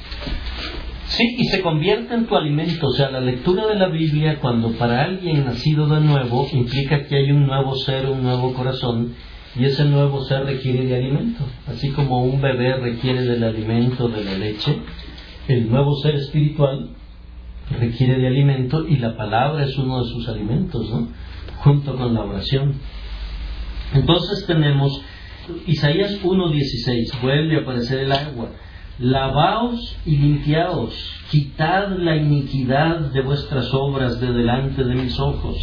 Sí, y se convierte en tu alimento. O sea, la lectura de la Biblia, cuando para alguien nacido de nuevo, implica que hay un nuevo ser, un nuevo corazón, y ese nuevo ser requiere de alimento. Así como un bebé requiere del alimento de la leche, el nuevo ser espiritual requiere de alimento, y la palabra es uno de sus alimentos, ¿no? Junto con la oración. Entonces tenemos Isaías 1:16, vuelve a aparecer el agua. Lavaos y limpiaos, quitad la iniquidad de vuestras obras de delante de mis ojos.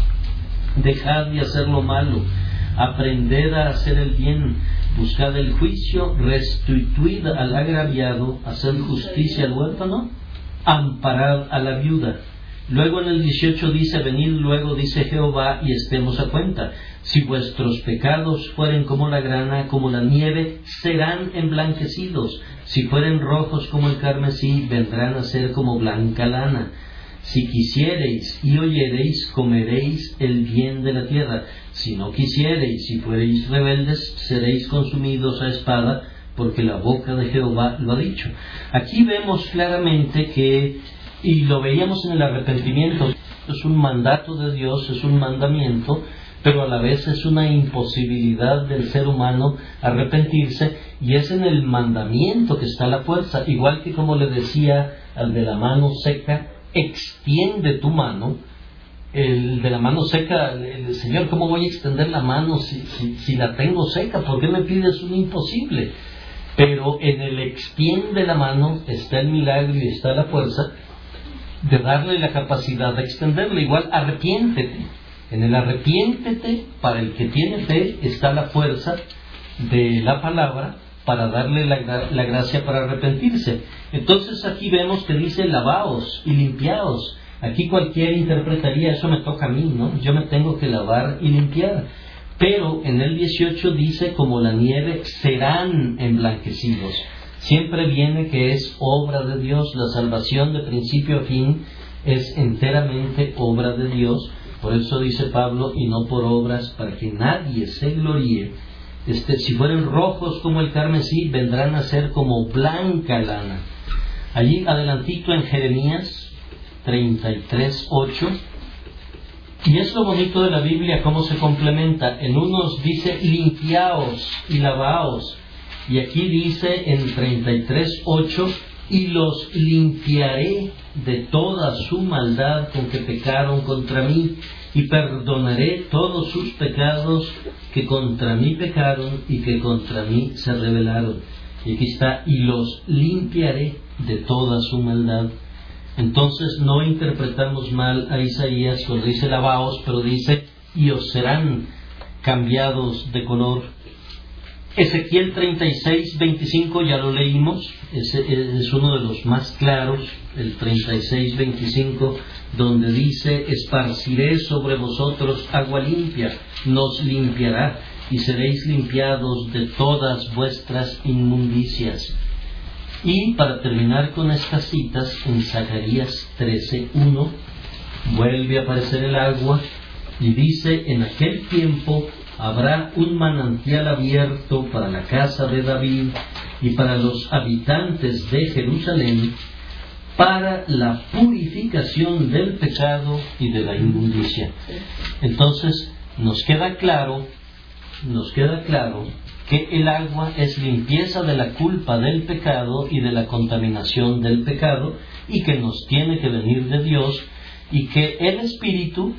Dejad de hacer lo malo, aprended a hacer el bien, buscad el juicio, restituid al agraviado, haced justicia al huérfano, amparad a la viuda. Luego en el 18 dice: venid luego, dice Jehová, y estemos a cuenta. Si vuestros pecados fueren como la grana, como la nieve, serán emblanquecidos. Si fueren rojos como el carmesí, vendrán a ser como blanca lana. Si quisiereis y oyereis, comeréis el bien de la tierra. Si no quisiereis y fuereis rebeldes, seréis consumidos a espada, porque la boca de Jehová lo ha dicho. Aquí vemos claramente que, y lo veíamos en el arrepentimiento, es un mandato de Dios, es un mandamiento, pero a la vez es una imposibilidad del ser humano arrepentirse, y es en el mandamiento que está la fuerza. Igual que como le decía al de la mano seca: extiende tu mano. El de la mano seca, el Señor, ¿cómo voy a extender la mano si la tengo seca? ¿Por qué me pides un imposible? Pero en el extiende la mano está el milagro y está la fuerza de darle la capacidad de extenderla. Igual, arrepiéntete. En el arrepiéntete, para el que tiene fe, está la fuerza de la palabra para darle la gracia para arrepentirse. Entonces aquí vemos que dice: lavaos y limpiaos. Aquí cualquiera interpretaría: eso me toca a mí, ¿no? Yo me tengo que lavar y limpiar. Pero en el 18 dice: como la nieve serán emblanquecidos. Siempre viene que es obra de Dios. La salvación de principio a fin es enteramente obra de Dios. Por eso dice Pablo: y no por obras, para que nadie se gloríe. Si fueren rojos como el carmesí, vendrán a ser como blanca lana. Allí adelantito en Jeremías 33:8. Y es lo bonito de la Biblia, cómo se complementa. En unos dice: limpiaos y lavaos. Y aquí dice en 33:8: y los limpiaré de toda su maldad con que pecaron contra mí, y perdonaré todos sus pecados que contra mí pecaron y que contra mí se rebelaron. Y aquí está: y los limpiaré de toda su maldad. Entonces no interpretamos mal a Isaías cuando dice lavaos, pero dice: y os serán cambiados de color. Ezequiel 36:25 ya lo leímos, es uno de los más claros, el 36:25, donde dice: esparciré sobre vosotros agua limpia, nos limpiará, y seréis limpiados de todas vuestras inmundicias. Y para terminar con estas citas, en Zacarías 13:1 vuelve a aparecer el agua y dice: en aquel tiempo habrá un manantial abierto para la casa de David y para los habitantes de Jerusalén, para la purificación del pecado y de la inmundicia. Entonces nos queda claro que el agua es limpieza de la culpa del pecado y de la contaminación del pecado, y que nos tiene que venir de Dios, y que el Espíritu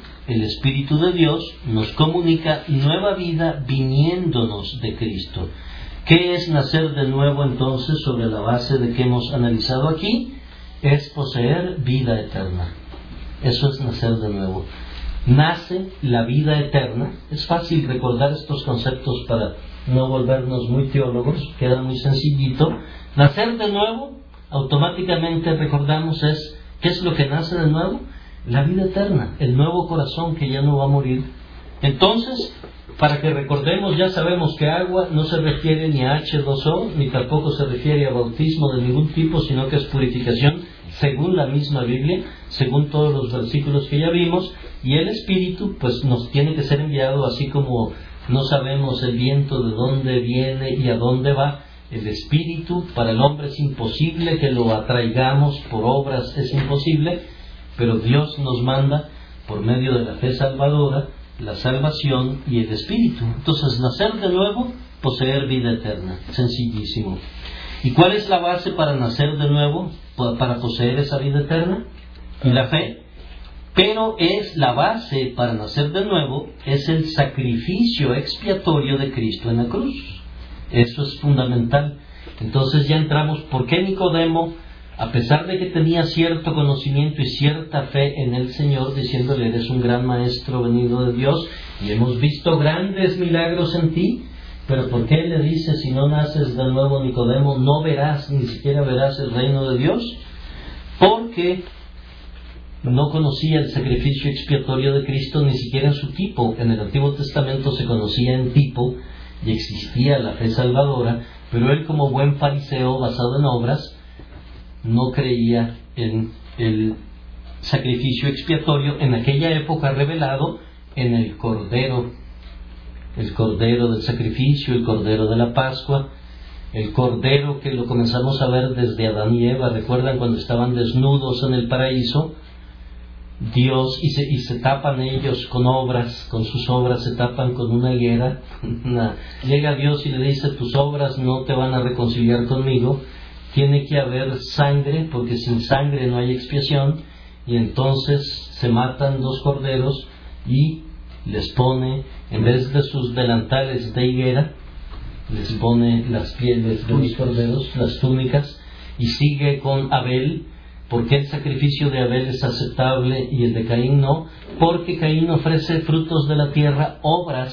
de Dios nos comunica nueva vida viniéndonos de Cristo. ¿Qué es nacer de nuevo entonces sobre la base de que hemos analizado aquí? Es poseer vida eterna. Eso es nacer de nuevo. Nace la vida eterna. Es fácil recordar estos conceptos para no volvernos muy teólogos, queda muy sencillito. Nacer de nuevo, automáticamente recordamos ¿qué es lo que nace de nuevo? La vida eterna, el nuevo corazón que ya no va a morir. Entonces, para que recordemos, ya sabemos que agua no se refiere ni a H2O, ni tampoco se refiere a bautismo de ningún tipo, sino que es purificación, según la misma Biblia, según todos los versículos que ya vimos. Y el Espíritu, pues nos tiene que ser enviado, así como no sabemos el viento de dónde viene y a dónde va. El Espíritu, para el hombre es imposible que lo atraigamos por obras, es imposible, pero Dios nos manda por medio de la fe salvadora, la salvación y el Espíritu. Entonces, nacer de nuevo, poseer vida eterna. Sencillísimo. ¿Y cuál es la base para nacer de nuevo, para poseer esa vida eterna? La fe. Pero es la base para nacer de nuevo, es el sacrificio expiatorio de Cristo en la cruz. Eso es fundamental. Entonces ya entramos, ¿por qué Nicodemo, a pesar de que tenía cierto conocimiento y cierta fe en el Señor, diciéndole: eres un gran maestro venido de Dios y hemos visto grandes milagros en ti, pero por qué le dice: si no naces de nuevo, Nicodemo, no verás, ni siquiera verás el reino de Dios? Porque no conocía el sacrificio expiatorio de Cristo, ni siquiera en su tipo. En el Antiguo Testamento se conocía en tipo y existía la fe salvadora, pero él, como buen fariseo basado en obras, no creía en el sacrificio expiatorio en aquella época revelado en el Cordero del sacrificio, el Cordero de la Pascua, el Cordero que lo comenzamos a ver desde Adán y Eva. ¿Recuerdan cuando estaban desnudos en el paraíso? Dios, y se tapan ellos con obras, con sus obras se tapan con una higuera. Llega Dios y le dice: tus obras no te van a reconciliar conmigo, tiene que haber sangre, porque sin sangre no hay expiación. Y entonces se matan 2 corderos y les pone, en vez de sus delantales de higuera, les pone las pieles de los corderos, las túnicas, y sigue con Abel. ¿Por qué el sacrificio de Abel es aceptable y el de Caín no? Porque Caín ofrece frutos de la tierra, obras,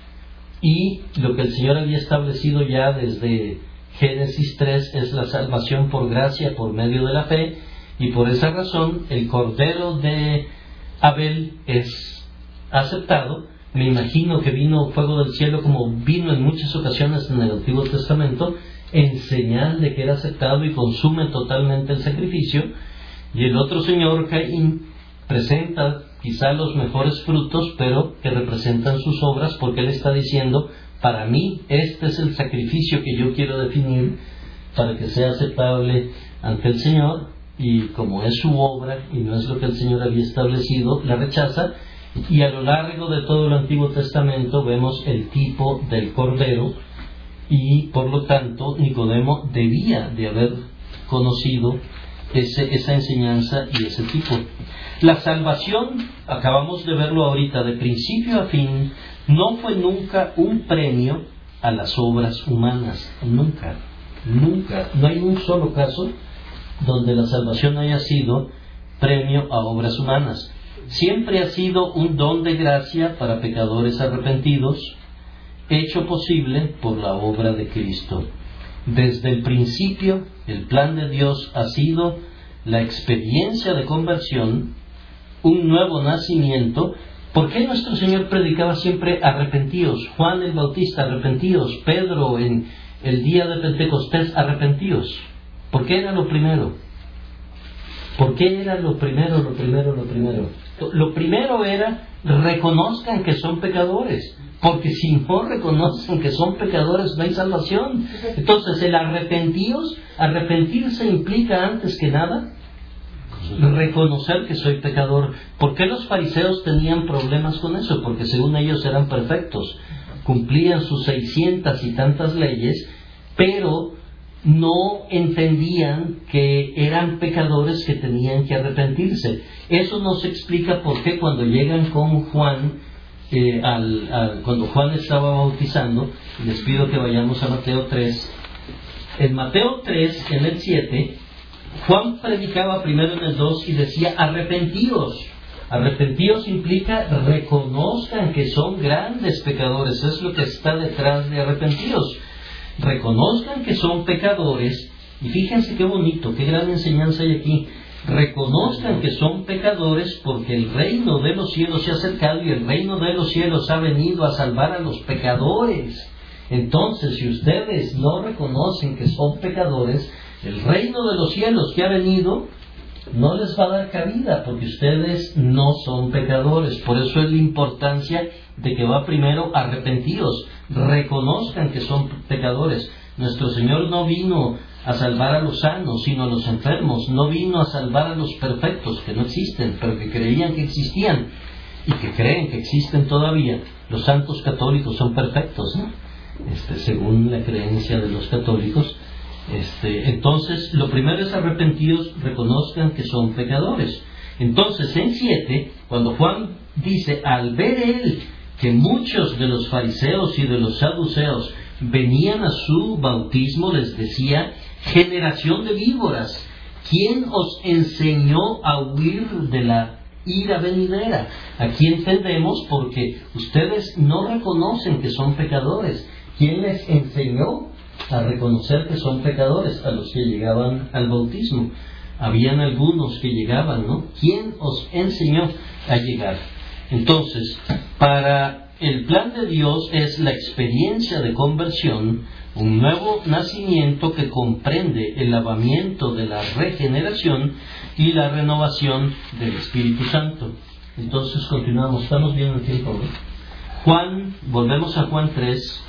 y lo que el Señor había establecido ya desde Génesis 3 es la salvación por gracia, por medio de la fe, y por esa razón el Cordero de Abel es aceptado. Me imagino que vino fuego del cielo, como vino en muchas ocasiones en el Antiguo Testamento, en señal de que era aceptado y consume totalmente el sacrificio. Y el otro señor, Caín, presenta quizá los mejores frutos, pero que representan sus obras, porque él está diciendo: para mí este es el sacrificio que yo quiero definir para que sea aceptable ante el Señor, y como es su obra y no es lo que el Señor había establecido, la rechaza. Y a lo largo de todo el Antiguo Testamento vemos el tipo del Cordero, y por lo tanto Nicodemo debía de haber conocido esa enseñanza y ese tipo. La salvación, acabamos de verlo ahorita, de principio a fin, no fue nunca un premio a las obras humanas. Nunca. No hay un solo caso donde la salvación haya sido premio a obras humanas. Siempre ha sido un don de gracia para pecadores arrepentidos, hecho posible por la obra de Cristo. Desde el principio, el plan de Dios ha sido la experiencia de conversión, un nuevo nacimiento. ¿Por qué nuestro Señor predicaba siempre arrepentíos? Juan el Bautista, arrepentíos. Pedro en el día de Pentecostés, arrepentíos. ¿Por qué era lo primero? ¿Por qué era lo primero? Lo primero era, reconozcan que son pecadores. Porque si no reconocen que son pecadores, no hay salvación. Entonces, el arrepentirse implica antes que nada reconocer que soy pecador. ¿Por qué los fariseos tenían problemas con eso? Porque según ellos eran perfectos, cumplían sus 600 y tantas leyes, pero no entendían que eran pecadores que tenían que arrepentirse. Eso nos explica por qué cuando llegan con Juan, cuando Juan estaba bautizando, les pido que vayamos a Mateo 3. En Mateo 3, en el 7, Juan predicaba primero en el 2 y decía, arrepentíos. Arrepentíos implica reconozcan que son grandes pecadores. Es lo que está detrás de arrepentíos. Reconozcan que son pecadores. Y fíjense qué bonito, qué gran enseñanza hay aquí. Reconozcan que son pecadores porque el reino de los cielos se ha acercado y el reino de los cielos ha venido a salvar a los pecadores. Entonces, si ustedes no reconocen que son pecadores, el reino de los cielos que ha venido no les va a dar cabida porque ustedes no son pecadores. Por eso es la importancia de que va primero arrepentidos, reconozcan que son pecadores. Nuestro Señor no vino a salvar a los sanos, sino a los enfermos. No vino a salvar a los perfectos, que no existen, pero que creían que existían y que creen que existen todavía. Los santos católicos son perfectos, ¿no? Según la creencia de los católicos. Entonces, lo primero es arrepentidos, reconozcan que son pecadores. Entonces, en 7, cuando Juan dice, al ver él que muchos de los fariseos y de los saduceos venían a su bautismo, les decía, generación de víboras, ¿quién os enseñó a huir de la ira venidera? Aquí entendemos porque ustedes no reconocen que son pecadores. ¿Quién les enseñó a reconocer que son pecadores? A los que llegaban al bautismo. Habían algunos que llegaban, ¿no? ¿Quién os enseñó a llegar? Entonces, para el plan de Dios es la experiencia de conversión, un nuevo nacimiento que comprende el lavamiento de la regeneración y la renovación del Espíritu Santo. Entonces, continuamos. Estamos bien en tiempo, ¿no? Volvemos a Juan 3.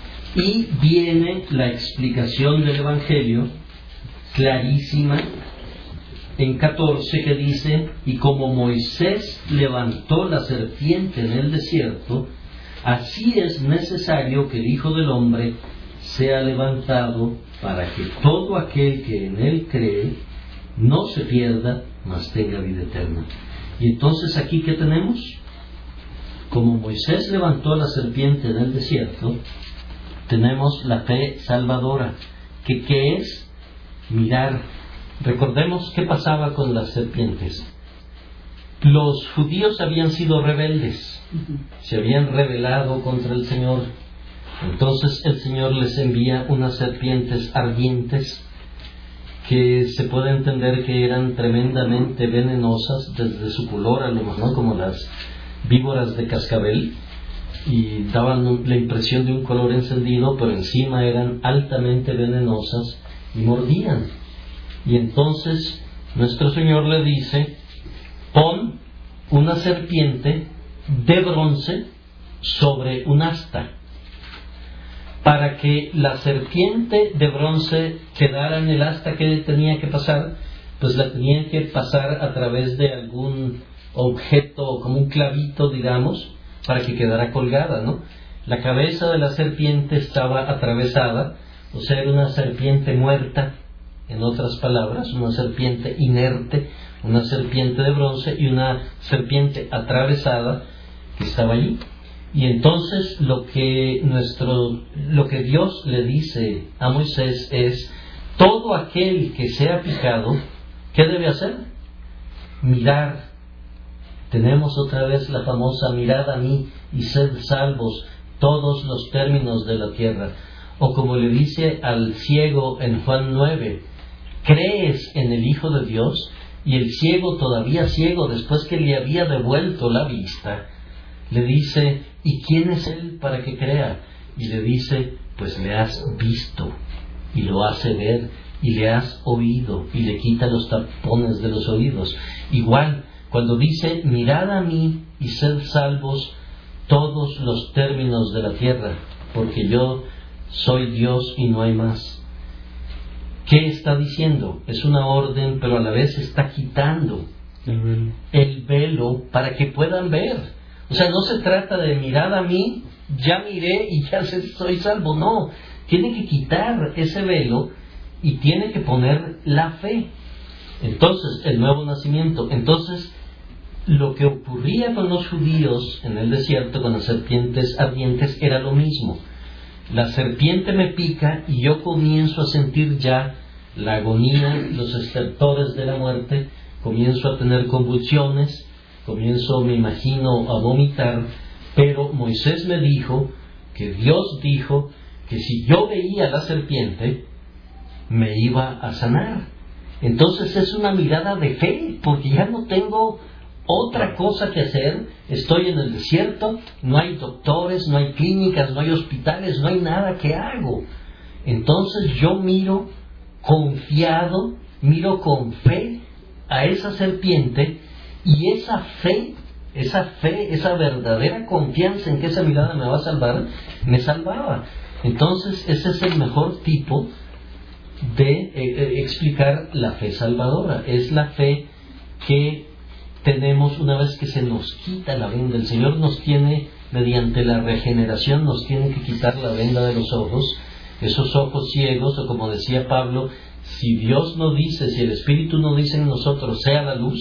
Y viene la explicación del Evangelio, clarísima, en 14, que dice, y como Moisés levantó la serpiente en el desierto, así es necesario que el Hijo del Hombre sea levantado para que todo aquel que en él cree no se pierda, mas tenga vida eterna. Y entonces aquí, ¿qué tenemos? Como Moisés levantó la serpiente en el desierto, tenemos la fe salvadora, que es mirar. Recordemos qué pasaba con las serpientes. Los judíos habían sido rebeldes, se habían rebelado contra el Señor. Entonces el Señor les envía unas serpientes ardientes que se puede entender que eran tremendamente venenosas desde su color, a lo mejor como las víboras de cascabel, y daban la impresión de un color encendido, pero encima eran altamente venenosas y mordían. Y entonces nuestro Señor le dice, pon una serpiente de bronce sobre un asta. Para que la serpiente de bronce quedara en el asta, ¿qué tenía que pasar? Pues la tenían que pasar a través de algún objeto, como un clavito, digamos, para que quedara colgada, ¿no? La cabeza de la serpiente estaba atravesada, o sea, era una serpiente muerta, en otras palabras, una serpiente inerte, una serpiente de bronce y una serpiente atravesada que estaba allí. Y entonces lo que Dios le dice a Moisés es, todo aquel que sea picado, ¿qué debe hacer? Mirar. Tenemos otra vez la famosa mirad a mí y sed salvos, todos los términos de la tierra. O como le dice al ciego en Juan 9, ¿crees en el Hijo de Dios? Y el ciego, todavía ciego, después que le había devuelto la vista, le dice, ¿y quién es él para que crea? Y le dice, pues le has visto, y lo hace ver, y le has oído, y le quita los tapones de los oídos. Igual, cuando dice, mirad a mí y sed salvos todos los términos de la tierra, porque yo soy Dios y no hay más. ¿Qué está diciendo? Es una orden, pero a la vez está quitando el velo para que puedan ver. O sea, no se trata de mirad a mí, ya miré y ya soy salvo. No, tiene que quitar ese velo y tiene que poner la fe. Entonces, el nuevo nacimiento. Entonces, lo que ocurría con los judíos en el desierto con las serpientes ardientes era lo mismo. La serpiente me pica y yo comienzo a sentir ya la agonía, los estertores de la muerte, comienzo a tener convulsiones, comienzo, me imagino, a vomitar, pero Moisés me dijo que Dios dijo que si yo veía la serpiente, me iba a sanar. Entonces es una mirada de fe, porque ya no tengo otra cosa que hacer. Estoy en el desierto, no hay doctores, no hay clínicas, no hay hospitales, no hay nada que hago. Entonces yo miro confiado, miro con fe a esa serpiente, y esa fe, esa verdadera confianza en que esa mirada me va a salvar, me salvaba. Entonces ese es el mejor tipo de explicar la fe salvadora. Es la fe que tenemos una vez que se nos quita la venda. El Señor nos tiene, mediante la regeneración, nos tiene que quitar la venda de los ojos, esos ojos ciegos, o como decía Pablo, si Dios no dice, si el Espíritu no dice en nosotros, sea la luz,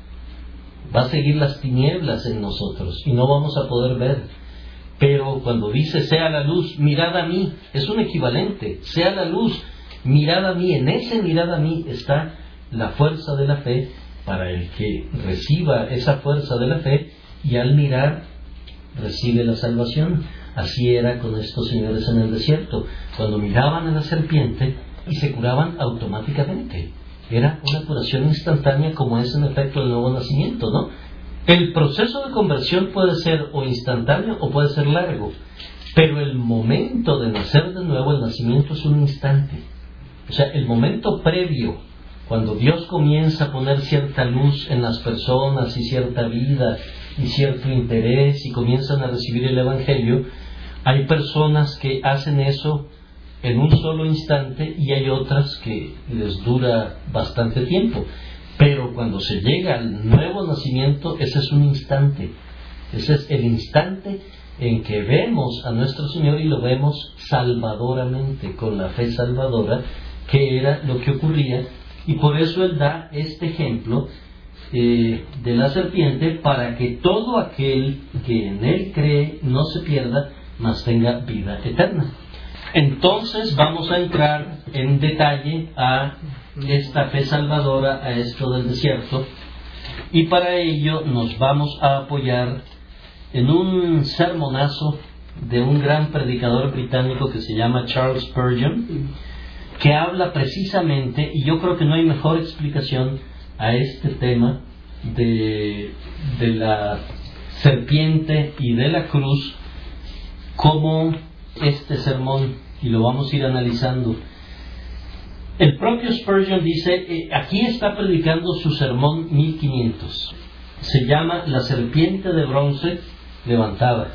va a seguir las tinieblas en nosotros y no vamos a poder ver. Pero cuando dice sea la luz, mirad a mí, es un equivalente, sea la luz, mirad a mí. En ese mirad a mí está la fuerza de la fe para el que reciba esa fuerza de la fe, y al mirar recibe la salvación. Así era con estos señores en el desierto, cuando miraban a la serpiente y se curaban automáticamente. Era una curación instantánea, como es en efecto el nuevo nacimiento, ¿no? El proceso de conversión puede ser o instantáneo o puede ser largo, pero el momento de nacer de nuevo, el nacimiento, es un instante. O sea, el momento previo, cuando Dios comienza a poner cierta luz en las personas y cierta vida y cierto interés y comienzan a recibir el Evangelio, hay personas que hacen eso en un solo instante y hay otras que les dura bastante tiempo. Pero cuando se llega al nuevo nacimiento, ese es un instante. Ese es el instante en que vemos a nuestro Señor y lo vemos salvadoramente, con la fe salvadora, que era lo que ocurría. Y por eso Él da este ejemplo de la serpiente, para que todo aquel que en Él cree no se pierda, mas tenga vida eterna. Entonces vamos a entrar en detalle a esta fe salvadora, a esto del desierto, y para ello nos vamos a apoyar en un sermonazo de un gran predicador británico que se llama Charles Spurgeon, que habla precisamente, y yo creo que no hay mejor explicación a este tema de la serpiente y de la cruz, como este sermón, y lo vamos a ir analizando. El propio Spurgeon dice, aquí está predicando su sermón 1500, se llama La serpiente de bronce levantada.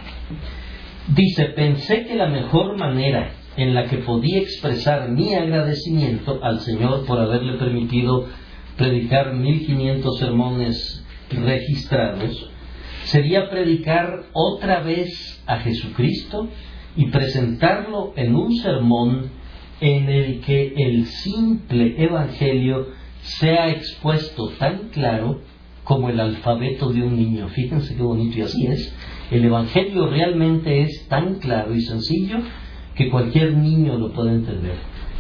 Dice, pensé que la mejor manera en la que podía expresar mi agradecimiento al Señor por haberle permitido predicar 1500 sermones registrados sería predicar otra vez a Jesucristo y presentarlo en un sermón en el que el simple evangelio sea expuesto tan claro como el alfabeto de un niño. Fíjense qué bonito, y así es. El evangelio realmente es tan claro y sencillo que cualquier niño lo puede entender.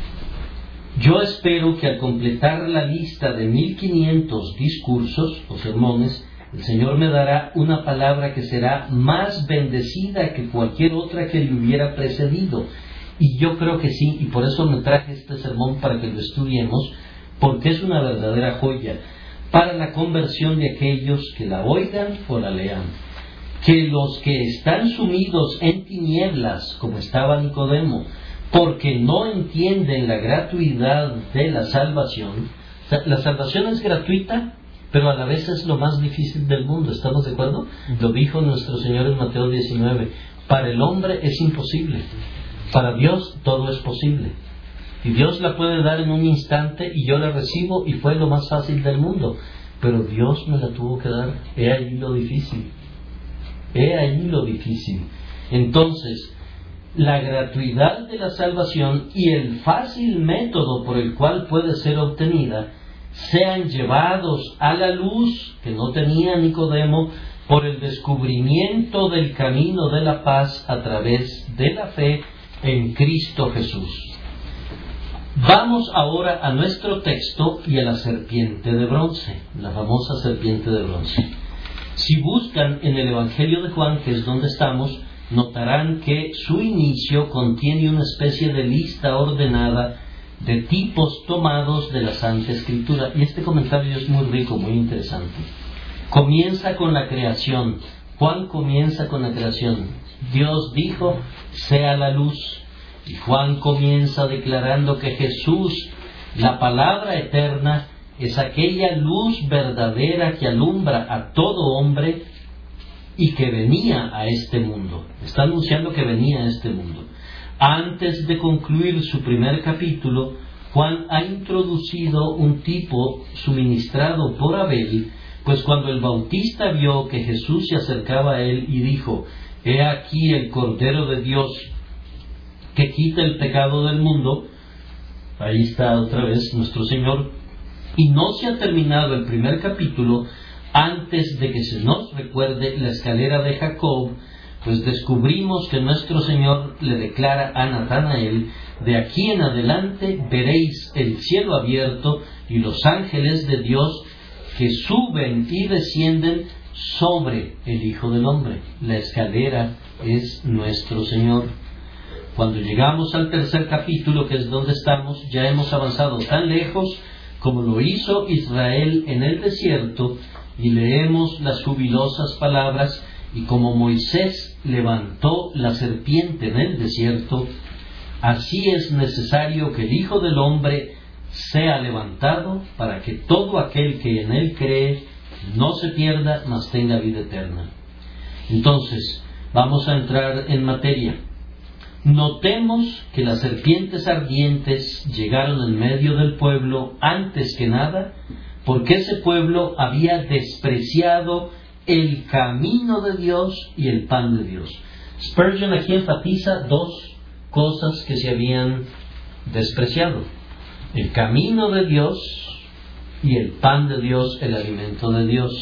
Yo espero que al completar la lista de 1500 discursos o sermones El Señor me dará una palabra que será más bendecida que cualquier otra que le hubiera precedido. Y yo creo que sí, y por eso me traje este sermón para que lo estudiemos, porque es una verdadera joya para la conversión de aquellos que la oigan o la lean. Que los que están sumidos en tinieblas, como estaba Nicodemo, porque no entienden la gratuidad de la salvación. O sea, la salvación es gratuita, pero a la vez es lo más difícil del mundo. ¿Estamos de acuerdo? Lo dijo nuestro Señor en Mateo 19. Para el hombre es imposible. Para Dios todo es posible. Y Dios la puede dar en un instante y yo la recibo y fue lo más fácil del mundo. Pero Dios me la tuvo que dar. He ahí lo difícil. He ahí lo difícil. Entonces, la gratuidad de la salvación y el fácil método por el cual puede ser obtenida sean llevados a la luz que no tenía Nicodemo por el descubrimiento del camino de la paz a través de la fe en Cristo Jesús. Vamos ahora a nuestro texto y a la serpiente de bronce, la famosa serpiente de bronce. Si buscan en el Evangelio de Juan, que es donde estamos, notarán que su inicio contiene una especie de lista ordenada de tipos tomados de la Santa Escritura. Y este comentario es muy rico, muy interesante. Comienza con la creación. Juan comienza con la creación. Dios dijo, sea la luz. Y Juan comienza declarando que Jesús, la palabra eterna, es aquella luz verdadera que alumbra a todo hombre y que venía a este mundo. Está anunciando que venía a este mundo. Antes de concluir su primer capítulo, Juan ha introducido un tipo suministrado por Abel, pues cuando el Bautista vio que Jesús se acercaba a él y dijo, he aquí el Cordero de Dios que quita el pecado del mundo, ahí está otra vez nuestro Señor, y no se ha terminado el primer capítulo antes de que se nos recuerde la escalera de Jacob, pues descubrimos que nuestro Señor le declara a Natanael, de aquí en adelante veréis el cielo abierto y los ángeles de Dios que suben y descienden sobre el Hijo del Hombre. La escalera es nuestro Señor. Cuando llegamos al tercer capítulo, que es donde estamos, ya hemos avanzado tan lejos como lo hizo Israel en el desierto, y leemos las jubilosas palabras, y como Moisés levantó la serpiente en el desierto, así es necesario que el Hijo del Hombre sea levantado, para que todo aquel que en él cree no se pierda, mas tenga vida eterna. Entonces, vamos a entrar en materia. Notemos que las serpientes ardientes llegaron en medio del pueblo antes que nada, porque ese pueblo había despreciado el camino de Dios y el pan de Dios. Spurgeon aquí enfatiza dos cosas que se habían despreciado: el camino de Dios y el pan de Dios, el alimento de Dios.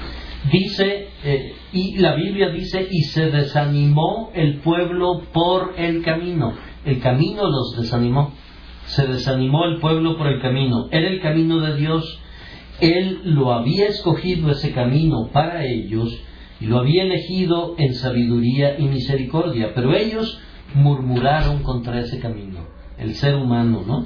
Dice, y la Biblia dice, y se desanimó el pueblo por el camino. El camino los desanimó. Se desanimó el pueblo por el camino. Era el camino de Dios. Él lo había escogido ese camino para ellos y lo había elegido en sabiduría y misericordia. Pero ellos murmuraron contra ese camino. El ser humano, ¿no?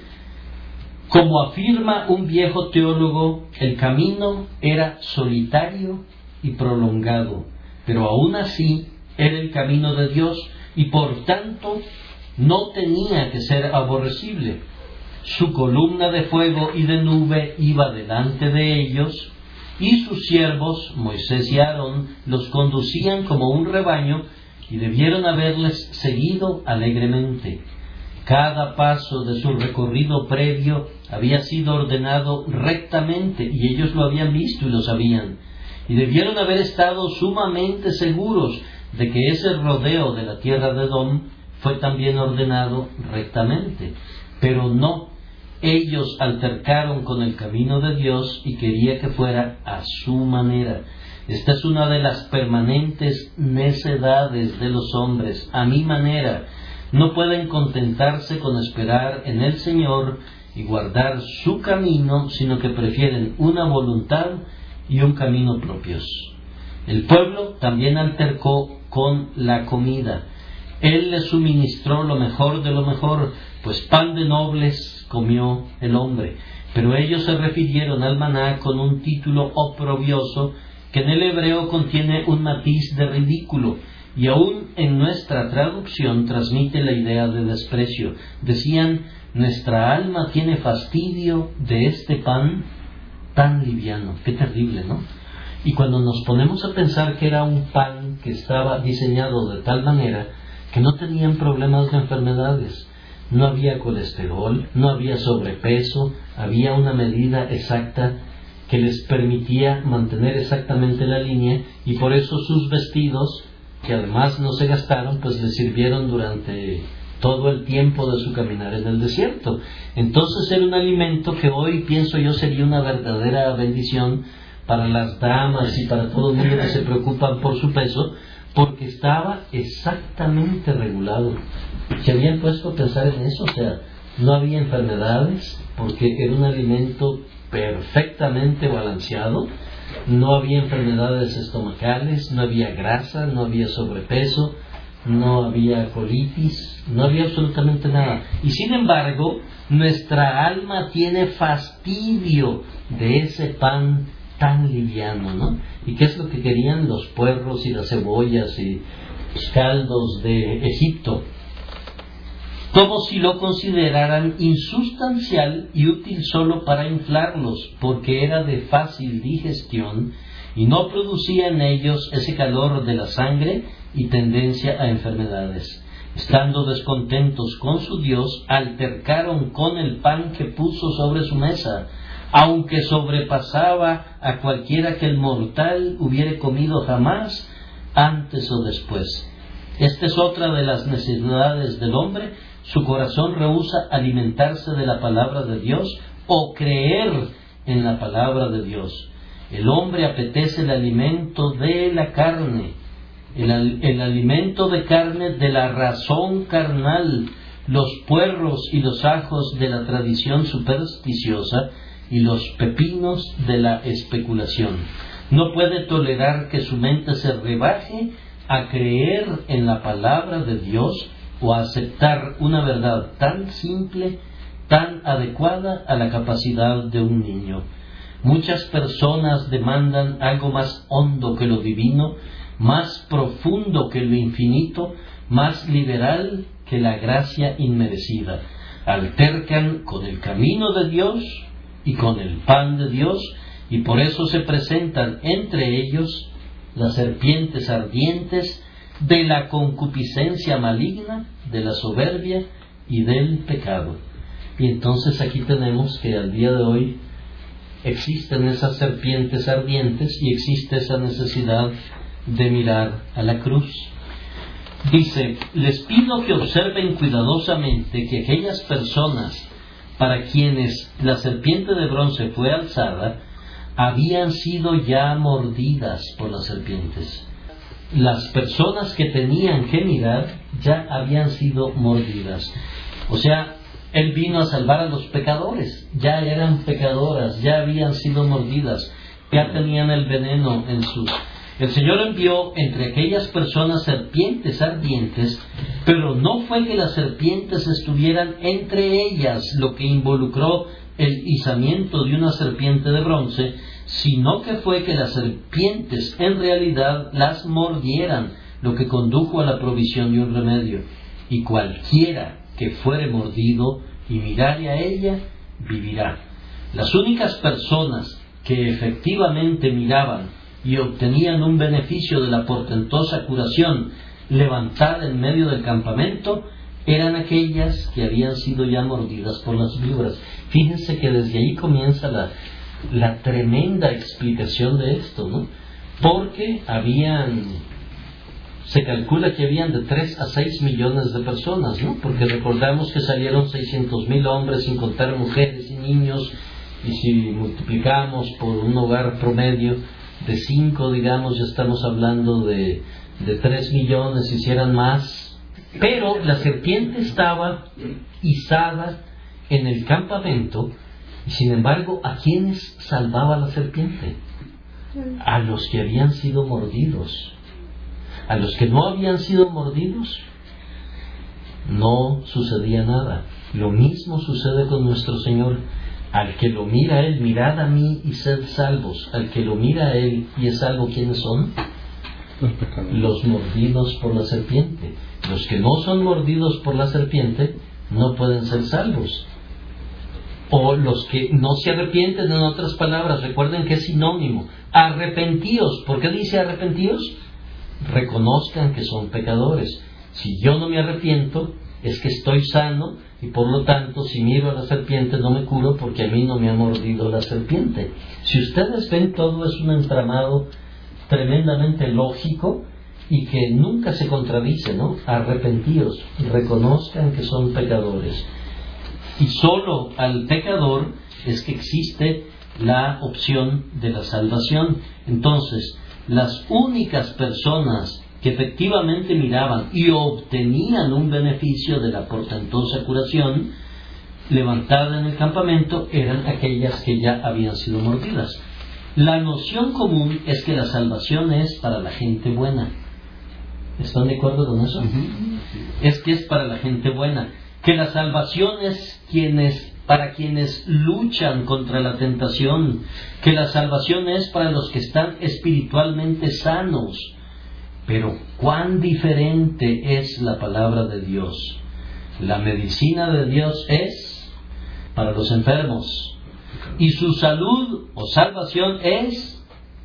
Como afirma un viejo teólogo, el camino era solitario y prolongado, pero aún así era el camino de Dios y por tanto no tenía que ser aborrecible. Su columna de fuego y de nube iba delante de ellos y sus siervos, Moisés y Aarón, los conducían como un rebaño y debieron haberles seguido alegremente. Cada paso de su recorrido previo había sido ordenado rectamente y ellos lo habían visto y lo sabían. Y debieron haber estado sumamente seguros de que ese rodeo de la tierra de Edom fue también ordenado rectamente. Pero no, ellos altercaron con el camino de Dios y quería que fuera a su manera. Esta es una de las permanentes necedades de los hombres, a mi manera. No pueden contentarse con esperar en el Señor y guardar su camino, sino que prefieren una voluntad y un camino propios. El pueblo también altercó con la comida. Él les suministró lo mejor de lo mejor, pues pan de nobles comió el hombre. Pero ellos se refirieron al maná con un título oprobioso que en el hebreo contiene un matiz de ridículo, y aún en nuestra traducción transmite la idea de desprecio. Decían: nuestra alma tiene fastidio de este pan tan liviano. Qué terrible, ¿no? Y cuando nos ponemos a pensar que era un pan que estaba diseñado de tal manera que no tenían problemas de enfermedades, no había colesterol, no había sobrepeso, había una medida exacta que les permitía mantener exactamente la línea, y por eso sus vestidos, que además no se gastaron, pues les sirvieron durante todo el tiempo de su caminar en el desierto. Entonces era un alimento que hoy pienso yo sería una verdadera bendición para las damas y para todo el mundo que se preocupan por su peso, porque estaba exactamente regulado. ¿Se habían puesto a pensar en eso? O sea, no había enfermedades porque era un alimento perfectamente balanceado, no había enfermedades estomacales, no había grasa, no había sobrepeso, no había colitis, no había absolutamente nada. Y sin embargo, nuestra alma tiene fastidio de ese pan tan liviano, ¿no? ¿Y qué es lo que querían los puerros y las cebollas y los caldos de Egipto? Como si lo consideraran insustancial y útil solo para inflarlos, porque era de fácil digestión y no producía en ellos ese calor de la sangre y tendencia a enfermedades. Estando descontentos con su Dios, altercaron con el pan que puso sobre su mesa, aunque sobrepasaba a cualquiera que el mortal hubiere comido jamás, antes o después. Esta es otra de las necesidades del hombre. Su corazón rehúsa alimentarse de la palabra de Dios o creer en la palabra de Dios. El hombre apetece el alimento de la carne, el alimento de carne de la razón carnal, los puerros y los ajos de la tradición supersticiosa y los pepinos de la especulación. No puede tolerar que su mente se rebaje a creer en la palabra de Dios o a aceptar una verdad tan simple, tan adecuada a la capacidad de un niño. Muchas personas demandan algo más hondo que lo divino, más profundo que lo infinito, más liberal que la gracia inmerecida. Altercan con el camino de Dios y con el pan de Dios, y por eso se presentan entre ellos las serpientes ardientes de la concupiscencia maligna, de la soberbia y del pecado. Y entonces aquí tenemos que al día de hoy existen esas serpientes ardientes y existe esa necesidad de mirar a la cruz. Dice: les pido que observen cuidadosamente que aquellas personas para quienes la serpiente de bronce fue alzada habían sido ya mordidas por las serpientes. Las personas que tenían que mirar ya habían sido mordidas. O sea, Él vino a salvar a los pecadores, ya eran pecadoras, ya habían sido mordidas, ya tenían el veneno en sus... El Señor envió entre aquellas personas serpientes ardientes, pero no fue que las serpientes estuvieran entre ellas lo que involucró el izamiento de una serpiente de bronce, sino que fue que las serpientes en realidad las mordieran, lo que condujo a la provisión de un remedio. Y cualquiera que fuere mordido y mirare a ella, vivirá. Las únicas personas que efectivamente miraban y obtenían un beneficio de la portentosa curación levantada en medio del campamento eran aquellas que habían sido ya mordidas por las víboras. Fíjense que desde ahí comienza la tremenda explicación de esto, ¿no? Porque se calcula que habían de 3 a 6 millones de personas, ¿no? Porque recordamos que salieron 600,000 hombres, sin contar mujeres y niños, y si multiplicamos por un hogar promedio de 5, digamos, ya estamos hablando de 3 millones, si hicieran más. Pero la serpiente estaba izada en el campamento, y sin embargo, ¿a quiénes salvaba la serpiente? a los que habían sido mordidos. A los que no habían sido mordidos, no sucedía nada. Lo mismo sucede con nuestro Señor. Al que lo mira a Él, mirad a mí y sed salvos. Al que lo mira a Él y es salvo, ¿quiénes son? Los mordidos por la serpiente. Los que no son mordidos por la serpiente no pueden ser salvos. O los que no se arrepienten, en otras palabras, recuerden que es sinónimo. Arrepentíos. ¿Por qué dice arrepentíos? Reconozcan que son pecadores. Si yo no me arrepiento, es que estoy sano, y por lo tanto, si miro a la serpiente no me curo porque a mí no me ha mordido la serpiente. Si ustedes ven, todo es un entramado tremendamente lógico y que nunca se contradice, ¿no? Arrepentíos, reconozcan que son pecadores. Y solo al pecador es que existe la opción de la salvación. Entonces, las únicas personas que efectivamente miraban y obtenían un beneficio de la portentosa curación levantada en el campamento eran aquellas que ya habían sido mordidas. La noción común es que la salvación es para la gente buena. ¿Están de acuerdo con eso? Es que es para la gente buena. Que la salvación es para quienes luchan contra la tentación. Que la salvación es para los que están espiritualmente sanos. Pero cuán diferente es la palabra de Dios. La medicina de Dios es para los enfermos. Y su salud o salvación es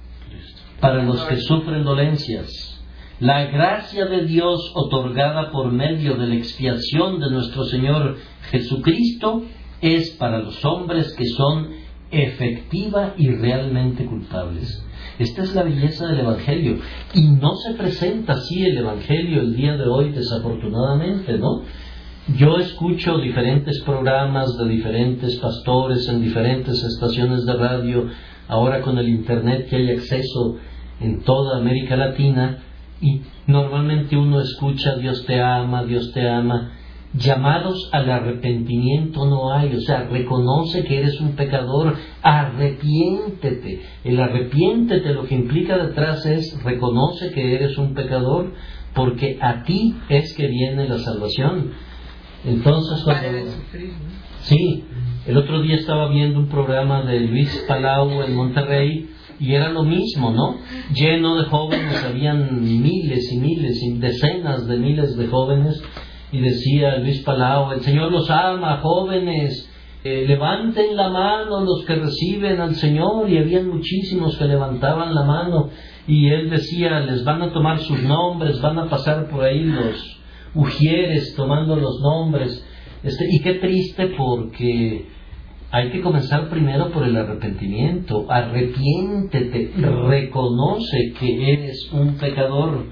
para los que sufren dolencias. La gracia de Dios otorgada por medio de la expiación de nuestro Señor Jesucristo es para los hombres que son efectiva y realmente culpables. Esta es la belleza del Evangelio. Y no se presenta así el Evangelio el día de hoy, desafortunadamente, ¿no? Yo escucho diferentes programas de diferentes pastores en diferentes estaciones de radio, ahora con el Internet que hay acceso en toda América Latina, y normalmente uno escucha Dios te ama, Dios te ama. Llamados al arrepentimiento no hay, o sea, reconoce que eres un pecador, arrepiéntete. El arrepiéntete lo que implica detrás es reconoce que eres un pecador, porque a ti es que viene la salvación. Entonces, sí, el otro día estaba viendo un programa de Luis Palau en Monterrey y era lo mismo, ¿no? Lleno de jóvenes, habían miles y miles y decenas de miles de jóvenes. Y decía Luis Palau, el Señor los ama, jóvenes, levanten la mano los que reciben al Señor. Y habían muchísimos que levantaban la mano. Y él decía, les van a tomar sus nombres, van a pasar por ahí los ujieres tomando los nombres. Y qué triste, porque hay que comenzar primero por el arrepentimiento. Arrepiéntete, reconoce que eres un pecador.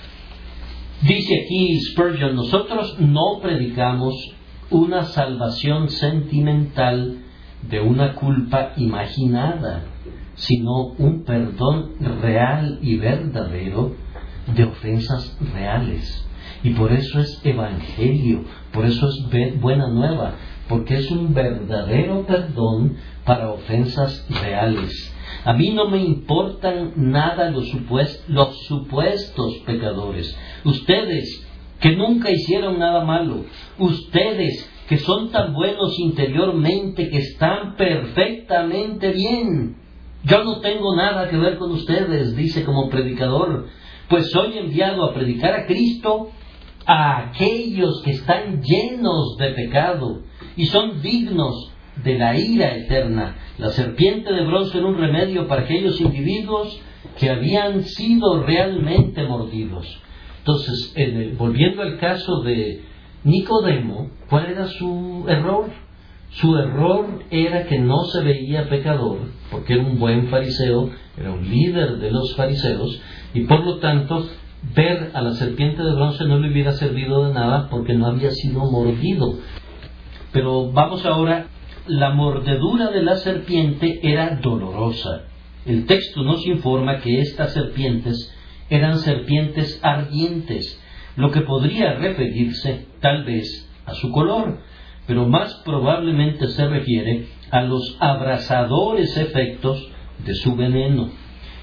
Dice aquí Spurgeon, nosotros no predicamos una salvación sentimental de una culpa imaginada, sino un perdón real y verdadero de ofensas reales. Y por eso es evangelio, por eso es buena nueva, porque es un verdadero perdón para ofensas reales. A mí no me importan nada los supuestos pecadores. Ustedes que nunca hicieron nada malo, ustedes que son tan buenos interiormente, que están perfectamente bien. Yo no tengo nada que ver con ustedes, dice como predicador, pues soy enviado a predicar a Cristo a aquellos que están llenos de pecado y son dignos de la ira eterna. La serpiente de bronce era un remedio para aquellos individuos que habían sido realmente mordidos. Entonces, volviendo al caso de Nicodemo, ¿cuál era su error? Su error era que no se veía pecador, porque era un buen fariseo, era un líder de los fariseos, y por lo tanto, ver a la serpiente de bronce no le hubiera servido de nada porque no había sido mordido. Pero vamos ahora. La mordedura de la serpiente era dolorosa. El texto nos informa que estas serpientes eran serpientes ardientes, lo que podría referirse tal vez a su color, pero más probablemente se refiere a los abrasadores efectos de su veneno.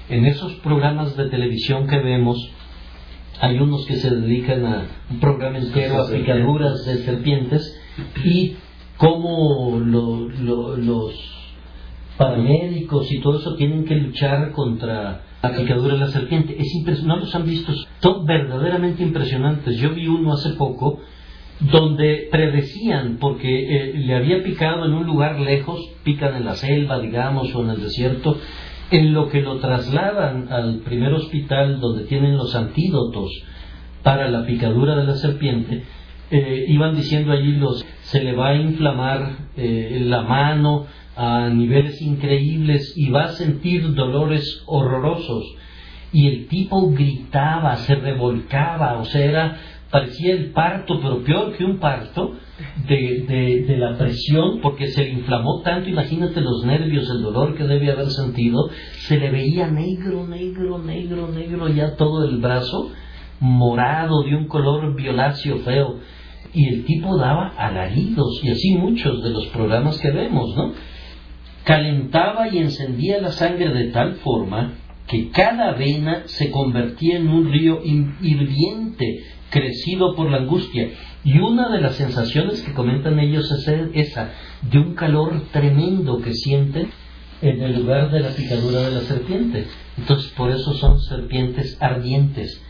En esos programas de televisión que vemos, hay unos que se dedican a un programa entero a picaduras de serpientes y cómo los paramédicos y todo eso tienen que luchar contra la picadura de la serpiente. Es impresionante, no los han visto, son verdaderamente impresionantes. Yo vi uno hace poco donde predecían, porque le había picado en un lugar lejos, pican en la selva, digamos, o en el desierto, en lo que lo trasladan al primer hospital donde tienen los antídotos para la picadura de la serpiente, iban diciendo allí se le va a inflamar la mano a niveles increíbles y va a sentir dolores horrorosos. Y el tipo gritaba, se revolcaba, o sea, parecía el parto, pero peor que un parto, de la presión, porque se le inflamó tanto. Imagínate los nervios, el dolor que debe haber sentido. Se le veía negro, ya todo el brazo, morado, de un color violáceo feo. Y el tipo daba alaridos, y así muchos de los programas que vemos, ¿no? Calentaba y encendía la sangre de tal forma que cada vena se convertía en un río hirviente, crecido por la angustia. Y una de las sensaciones que comentan ellos es esa, de un calor tremendo que sienten en el lugar de la picadura de la serpiente. Entonces, por eso son serpientes ardientes.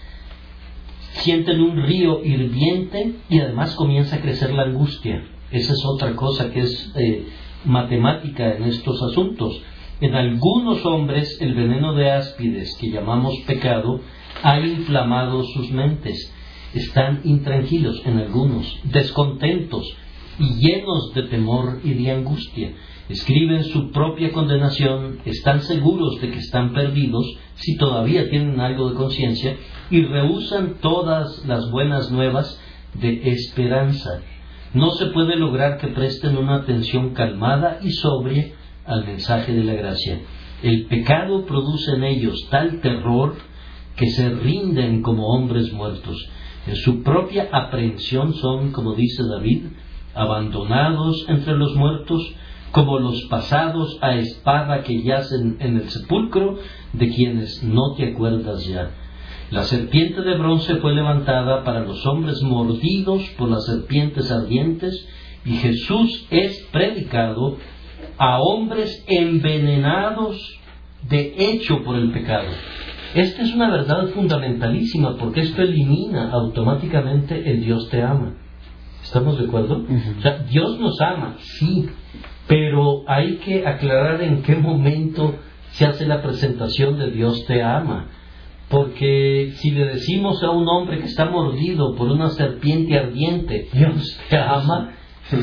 Sienten un río hirviente y además comienza a crecer la angustia. Esa es otra cosa que es matemática en estos asuntos. En algunos hombres el veneno de áspides, que llamamos pecado, ha inflamado sus mentes. Están intranquilos en algunos, descontentos y llenos de temor y de angustia. Escriben su propia condenación, están seguros de que están perdidos, si todavía tienen algo de conciencia, y rehúsan todas las buenas nuevas de esperanza. No se puede lograr que presten una atención calmada y sobria al mensaje de la gracia. El pecado produce en ellos tal terror que se rinden como hombres muertos. En su propia aprehensión son, como dice David, abandonados entre los muertos, como los pasados a espada que yacen en el sepulcro, de quienes no te acuerdas ya. La serpiente de bronce fue levantada para los hombres mordidos por las serpientes ardientes, y Jesús es predicado a hombres envenenados de hecho por el pecado. Esta es una verdad fundamentalísima, porque esto elimina automáticamente el Dios te ama. ¿Estamos de acuerdo? Uh-huh. O sea, Dios nos ama, sí, pero hay que aclarar en qué momento se hace la presentación de Dios te ama. Porque si le decimos a un hombre que está mordido por una serpiente ardiente, Dios te ama,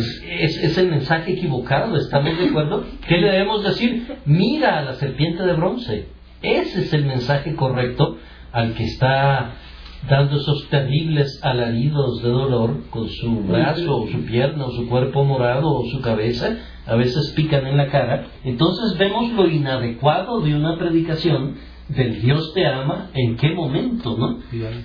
es el mensaje equivocado. ¿Estamos de acuerdo? ¿Qué le debemos decir? Mira a la serpiente de bronce. Ese es el mensaje correcto al que está dando esos terribles alaridos de dolor con su brazo, o su pierna, o su cuerpo morado, o su cabeza. A veces pican en la cara. Entonces vemos lo inadecuado de una predicación del Dios te ama, en qué momento, ¿no? Bien.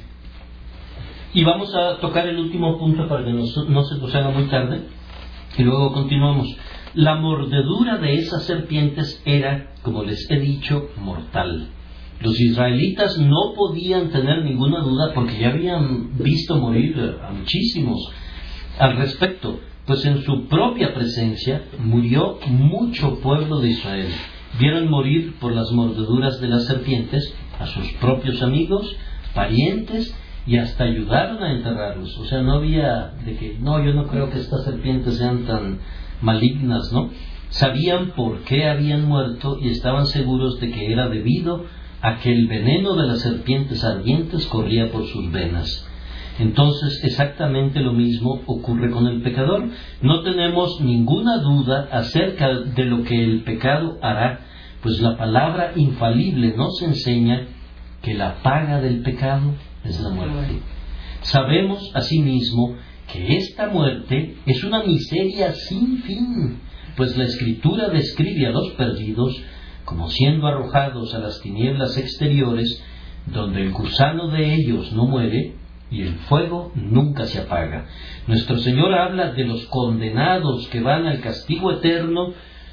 Y vamos a tocar el último punto para que no se nos haga muy tarde, y luego continuamos. La mordedura de esas serpientes era, como les he dicho, mortal. Los israelitas no podían tener ninguna duda, porque ya habían visto morir a muchísimos al respecto, pues en su propia presencia murió mucho pueblo de Israel. Vieron morir por las mordeduras de las serpientes a sus propios amigos, parientes, y hasta ayudaron a enterrarlos. O sea, no había de que, no, yo no creo que estas serpientes sean tan malignas, ¿no? Sabían por qué habían muerto y estaban seguros de que era debido a que el veneno de las serpientes ardientes corría por sus venas. Entonces, exactamente lo mismo ocurre con el pecador. No tenemos ninguna duda acerca de lo que el pecado hará, pues la palabra infalible nos enseña que la paga del pecado es la muerte. Sabemos asimismo que esta muerte es una miseria sin fin, pues la Escritura describe a los perdidos como siendo arrojados a las tinieblas exteriores, donde el gusano de ellos no muere y el fuego nunca se apaga. Nuestro Señor habla de los condenados que van al castigo eterno,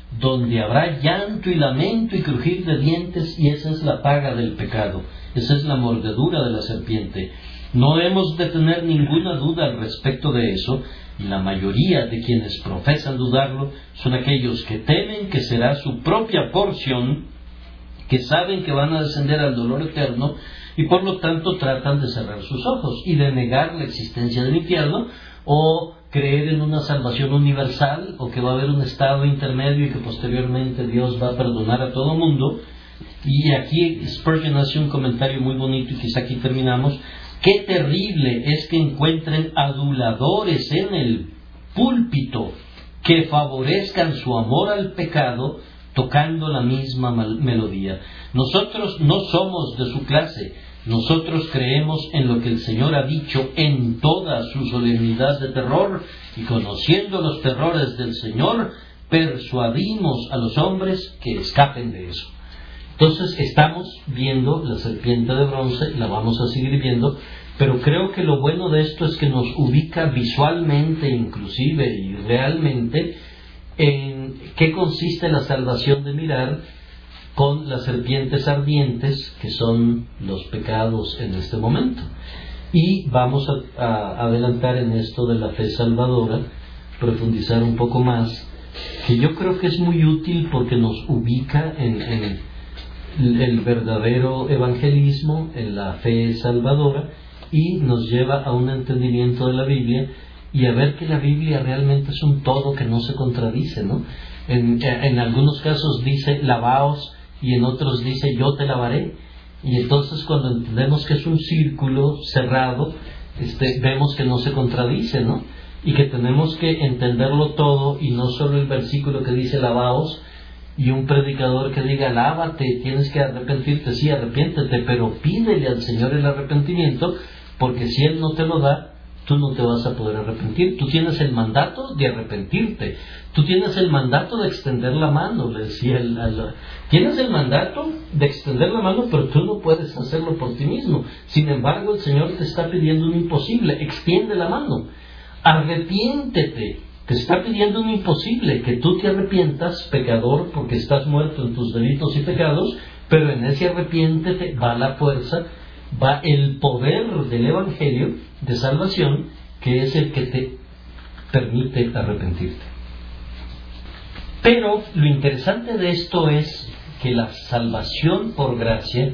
donde habrá llanto y lamento y crujir de dientes, y esa es la paga del pecado, esa es la mordedura de la serpiente. No hemos de tener ninguna duda al respecto de eso, y la mayoría de quienes profesan dudarlo son aquellos que temen que será su propia porción, que saben que van a descender al dolor eterno, y por lo tanto tratan de cerrar sus ojos y de negar la existencia del infierno, o creer en una salvación universal, o que va a haber un estado intermedio y que posteriormente Dios va a perdonar a todo mundo. Y aquí Spurgeon hace un comentario muy bonito, y quizá aquí terminamos. Qué terrible es que encuentren aduladores en el púlpito que favorezcan su amor al pecado tocando la misma melodía. Nosotros no somos de su clase. Nosotros creemos en lo que el Señor ha dicho en toda su solemnidad de terror, y conociendo los terrores del Señor, persuadimos a los hombres que escapen de eso. Entonces estamos viendo la serpiente de bronce, la vamos a seguir viendo, pero creo que lo bueno de esto es que nos ubica visualmente, inclusive y realmente, en qué consiste la salvación de mirar, con las serpientes ardientes, que son los pecados en este momento. Y vamos a adelantar en esto de la fe salvadora, profundizar un poco más, que yo creo que es muy útil porque nos ubica en el verdadero evangelismo, en la fe salvadora, y nos lleva a un entendimiento de la Biblia y a ver que la Biblia realmente es un todo que no se contradice, ¿no? En algunos casos dice lavaos, y en otros dice yo te lavaré, y entonces cuando entendemos que es un círculo cerrado, vemos que no se contradice, ¿no? Y que tenemos que entenderlo todo, y no solo el versículo que dice lavaos, y un predicador que diga lávate, tienes que arrepentirte. Sí, arrepiéntete, pero pídele al Señor el arrepentimiento, porque si Él no te lo da, tú no te vas a poder arrepentir. Tú tienes el mandato de arrepentirte, tú tienes el mandato de extender la mano, le decía tienes el mandato de extender la mano, pero tú no puedes hacerlo por ti mismo. Sin embargo, el Señor te está pidiendo un imposible: extiende la mano, arrepiéntete. Te está pidiendo un imposible, que tú te arrepientas, pecador, porque estás muerto en tus delitos y pecados, pero en ese arrepiéntete va la fuerza, va el poder del Evangelio de salvación, que es el que te permite arrepentirte. Pero lo interesante de esto es que la salvación por gracia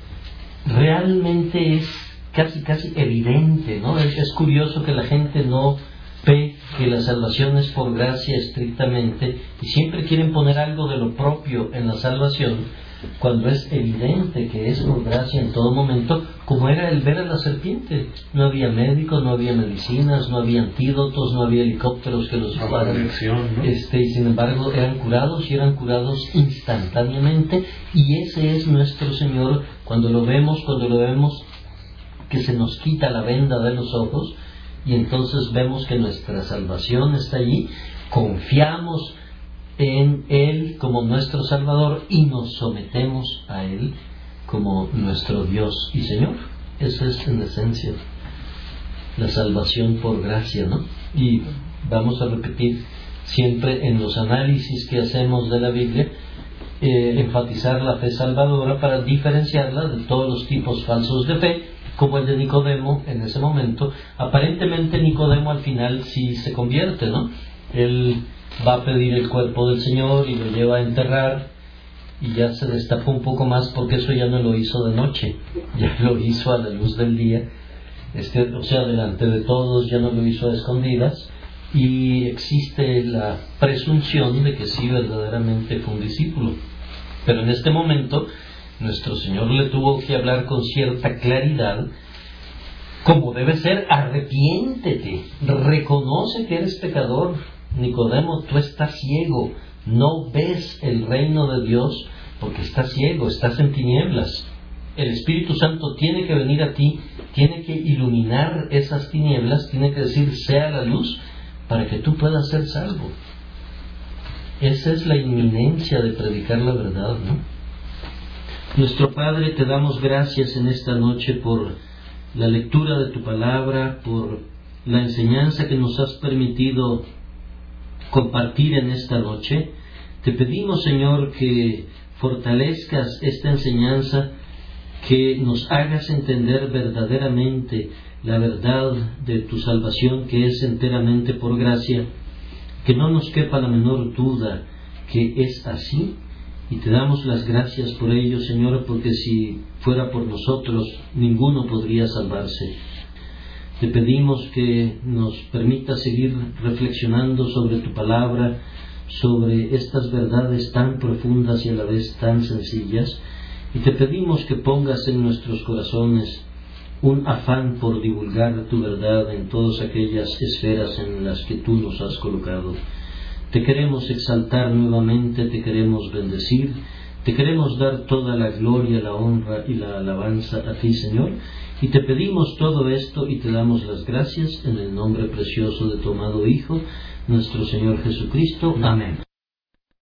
realmente es casi evidente, ¿no? Es curioso que la gente no ve que la salvación es por gracia estrictamente, y siempre quieren poner algo de lo propio en la salvación, cuando es evidente que es por gracia en todo momento, como era el ver a la serpiente. No había médicos, no había medicinas, no había antídotos, no había helicópteros que los llevaran, ¿no? Y sin embargo eran curados, y eran curados instantáneamente, y ese es nuestro Señor. Cuando lo vemos que se nos quita la venda de los ojos, y entonces vemos que nuestra salvación está allí, confiamos en Él como nuestro Salvador y nos sometemos a Él como nuestro Dios y Señor. Esa es en esencia la salvación por gracia, ¿no? Y vamos a repetir siempre en los análisis que hacemos de la Biblia, enfatizar la fe salvadora para diferenciarla de todos los tipos falsos de fe, como el de Nicodemo en ese momento. Aparentemente Nicodemo al final sí se convierte, ¿no? Él va a pedir el cuerpo del Señor y lo lleva a enterrar, y ya se destapó un poco más, porque eso ya no lo hizo de noche, ya lo hizo a la luz del día, o sea, delante de todos, ya no lo hizo a escondidas, y existe la presunción de que sí, verdaderamente fue un discípulo. Pero en este momento nuestro Señor le tuvo que hablar con cierta claridad, como debe ser: arrepiéntete, reconoce que eres pecador. Nicodemo, tú estás ciego, no ves el reino de Dios porque estás ciego, estás en tinieblas. El Espíritu Santo tiene que venir a ti, tiene que iluminar esas tinieblas, tiene que decir sea la luz, para que tú puedas ser salvo. Esa es la inminencia de predicar la verdad, ¿no? Nuestro Padre, te damos gracias en esta noche por la lectura de tu palabra, por la enseñanza que nos has permitido compartir en esta noche. Te pedimos, Señor, que fortalezcas esta enseñanza, que nos hagas entender verdaderamente la verdad de tu salvación, que es enteramente por gracia, que no nos quepa la menor duda que es así, y te damos las gracias por ello, Señor, porque si fuera por nosotros, ninguno podría salvarse. Te pedimos que nos permitas seguir reflexionando sobre tu palabra, sobre estas verdades tan profundas y a la vez tan sencillas, y te pedimos que pongas en nuestros corazones un afán por divulgar tu verdad en todas aquellas esferas en las que tú nos has colocado. Te queremos exaltar nuevamente, te queremos bendecir, te queremos dar toda la gloria, la honra y la alabanza a ti, Señor, y te pedimos todo esto y te damos las gracias en el nombre precioso de tu amado Hijo, nuestro Señor Jesucristo. Amén.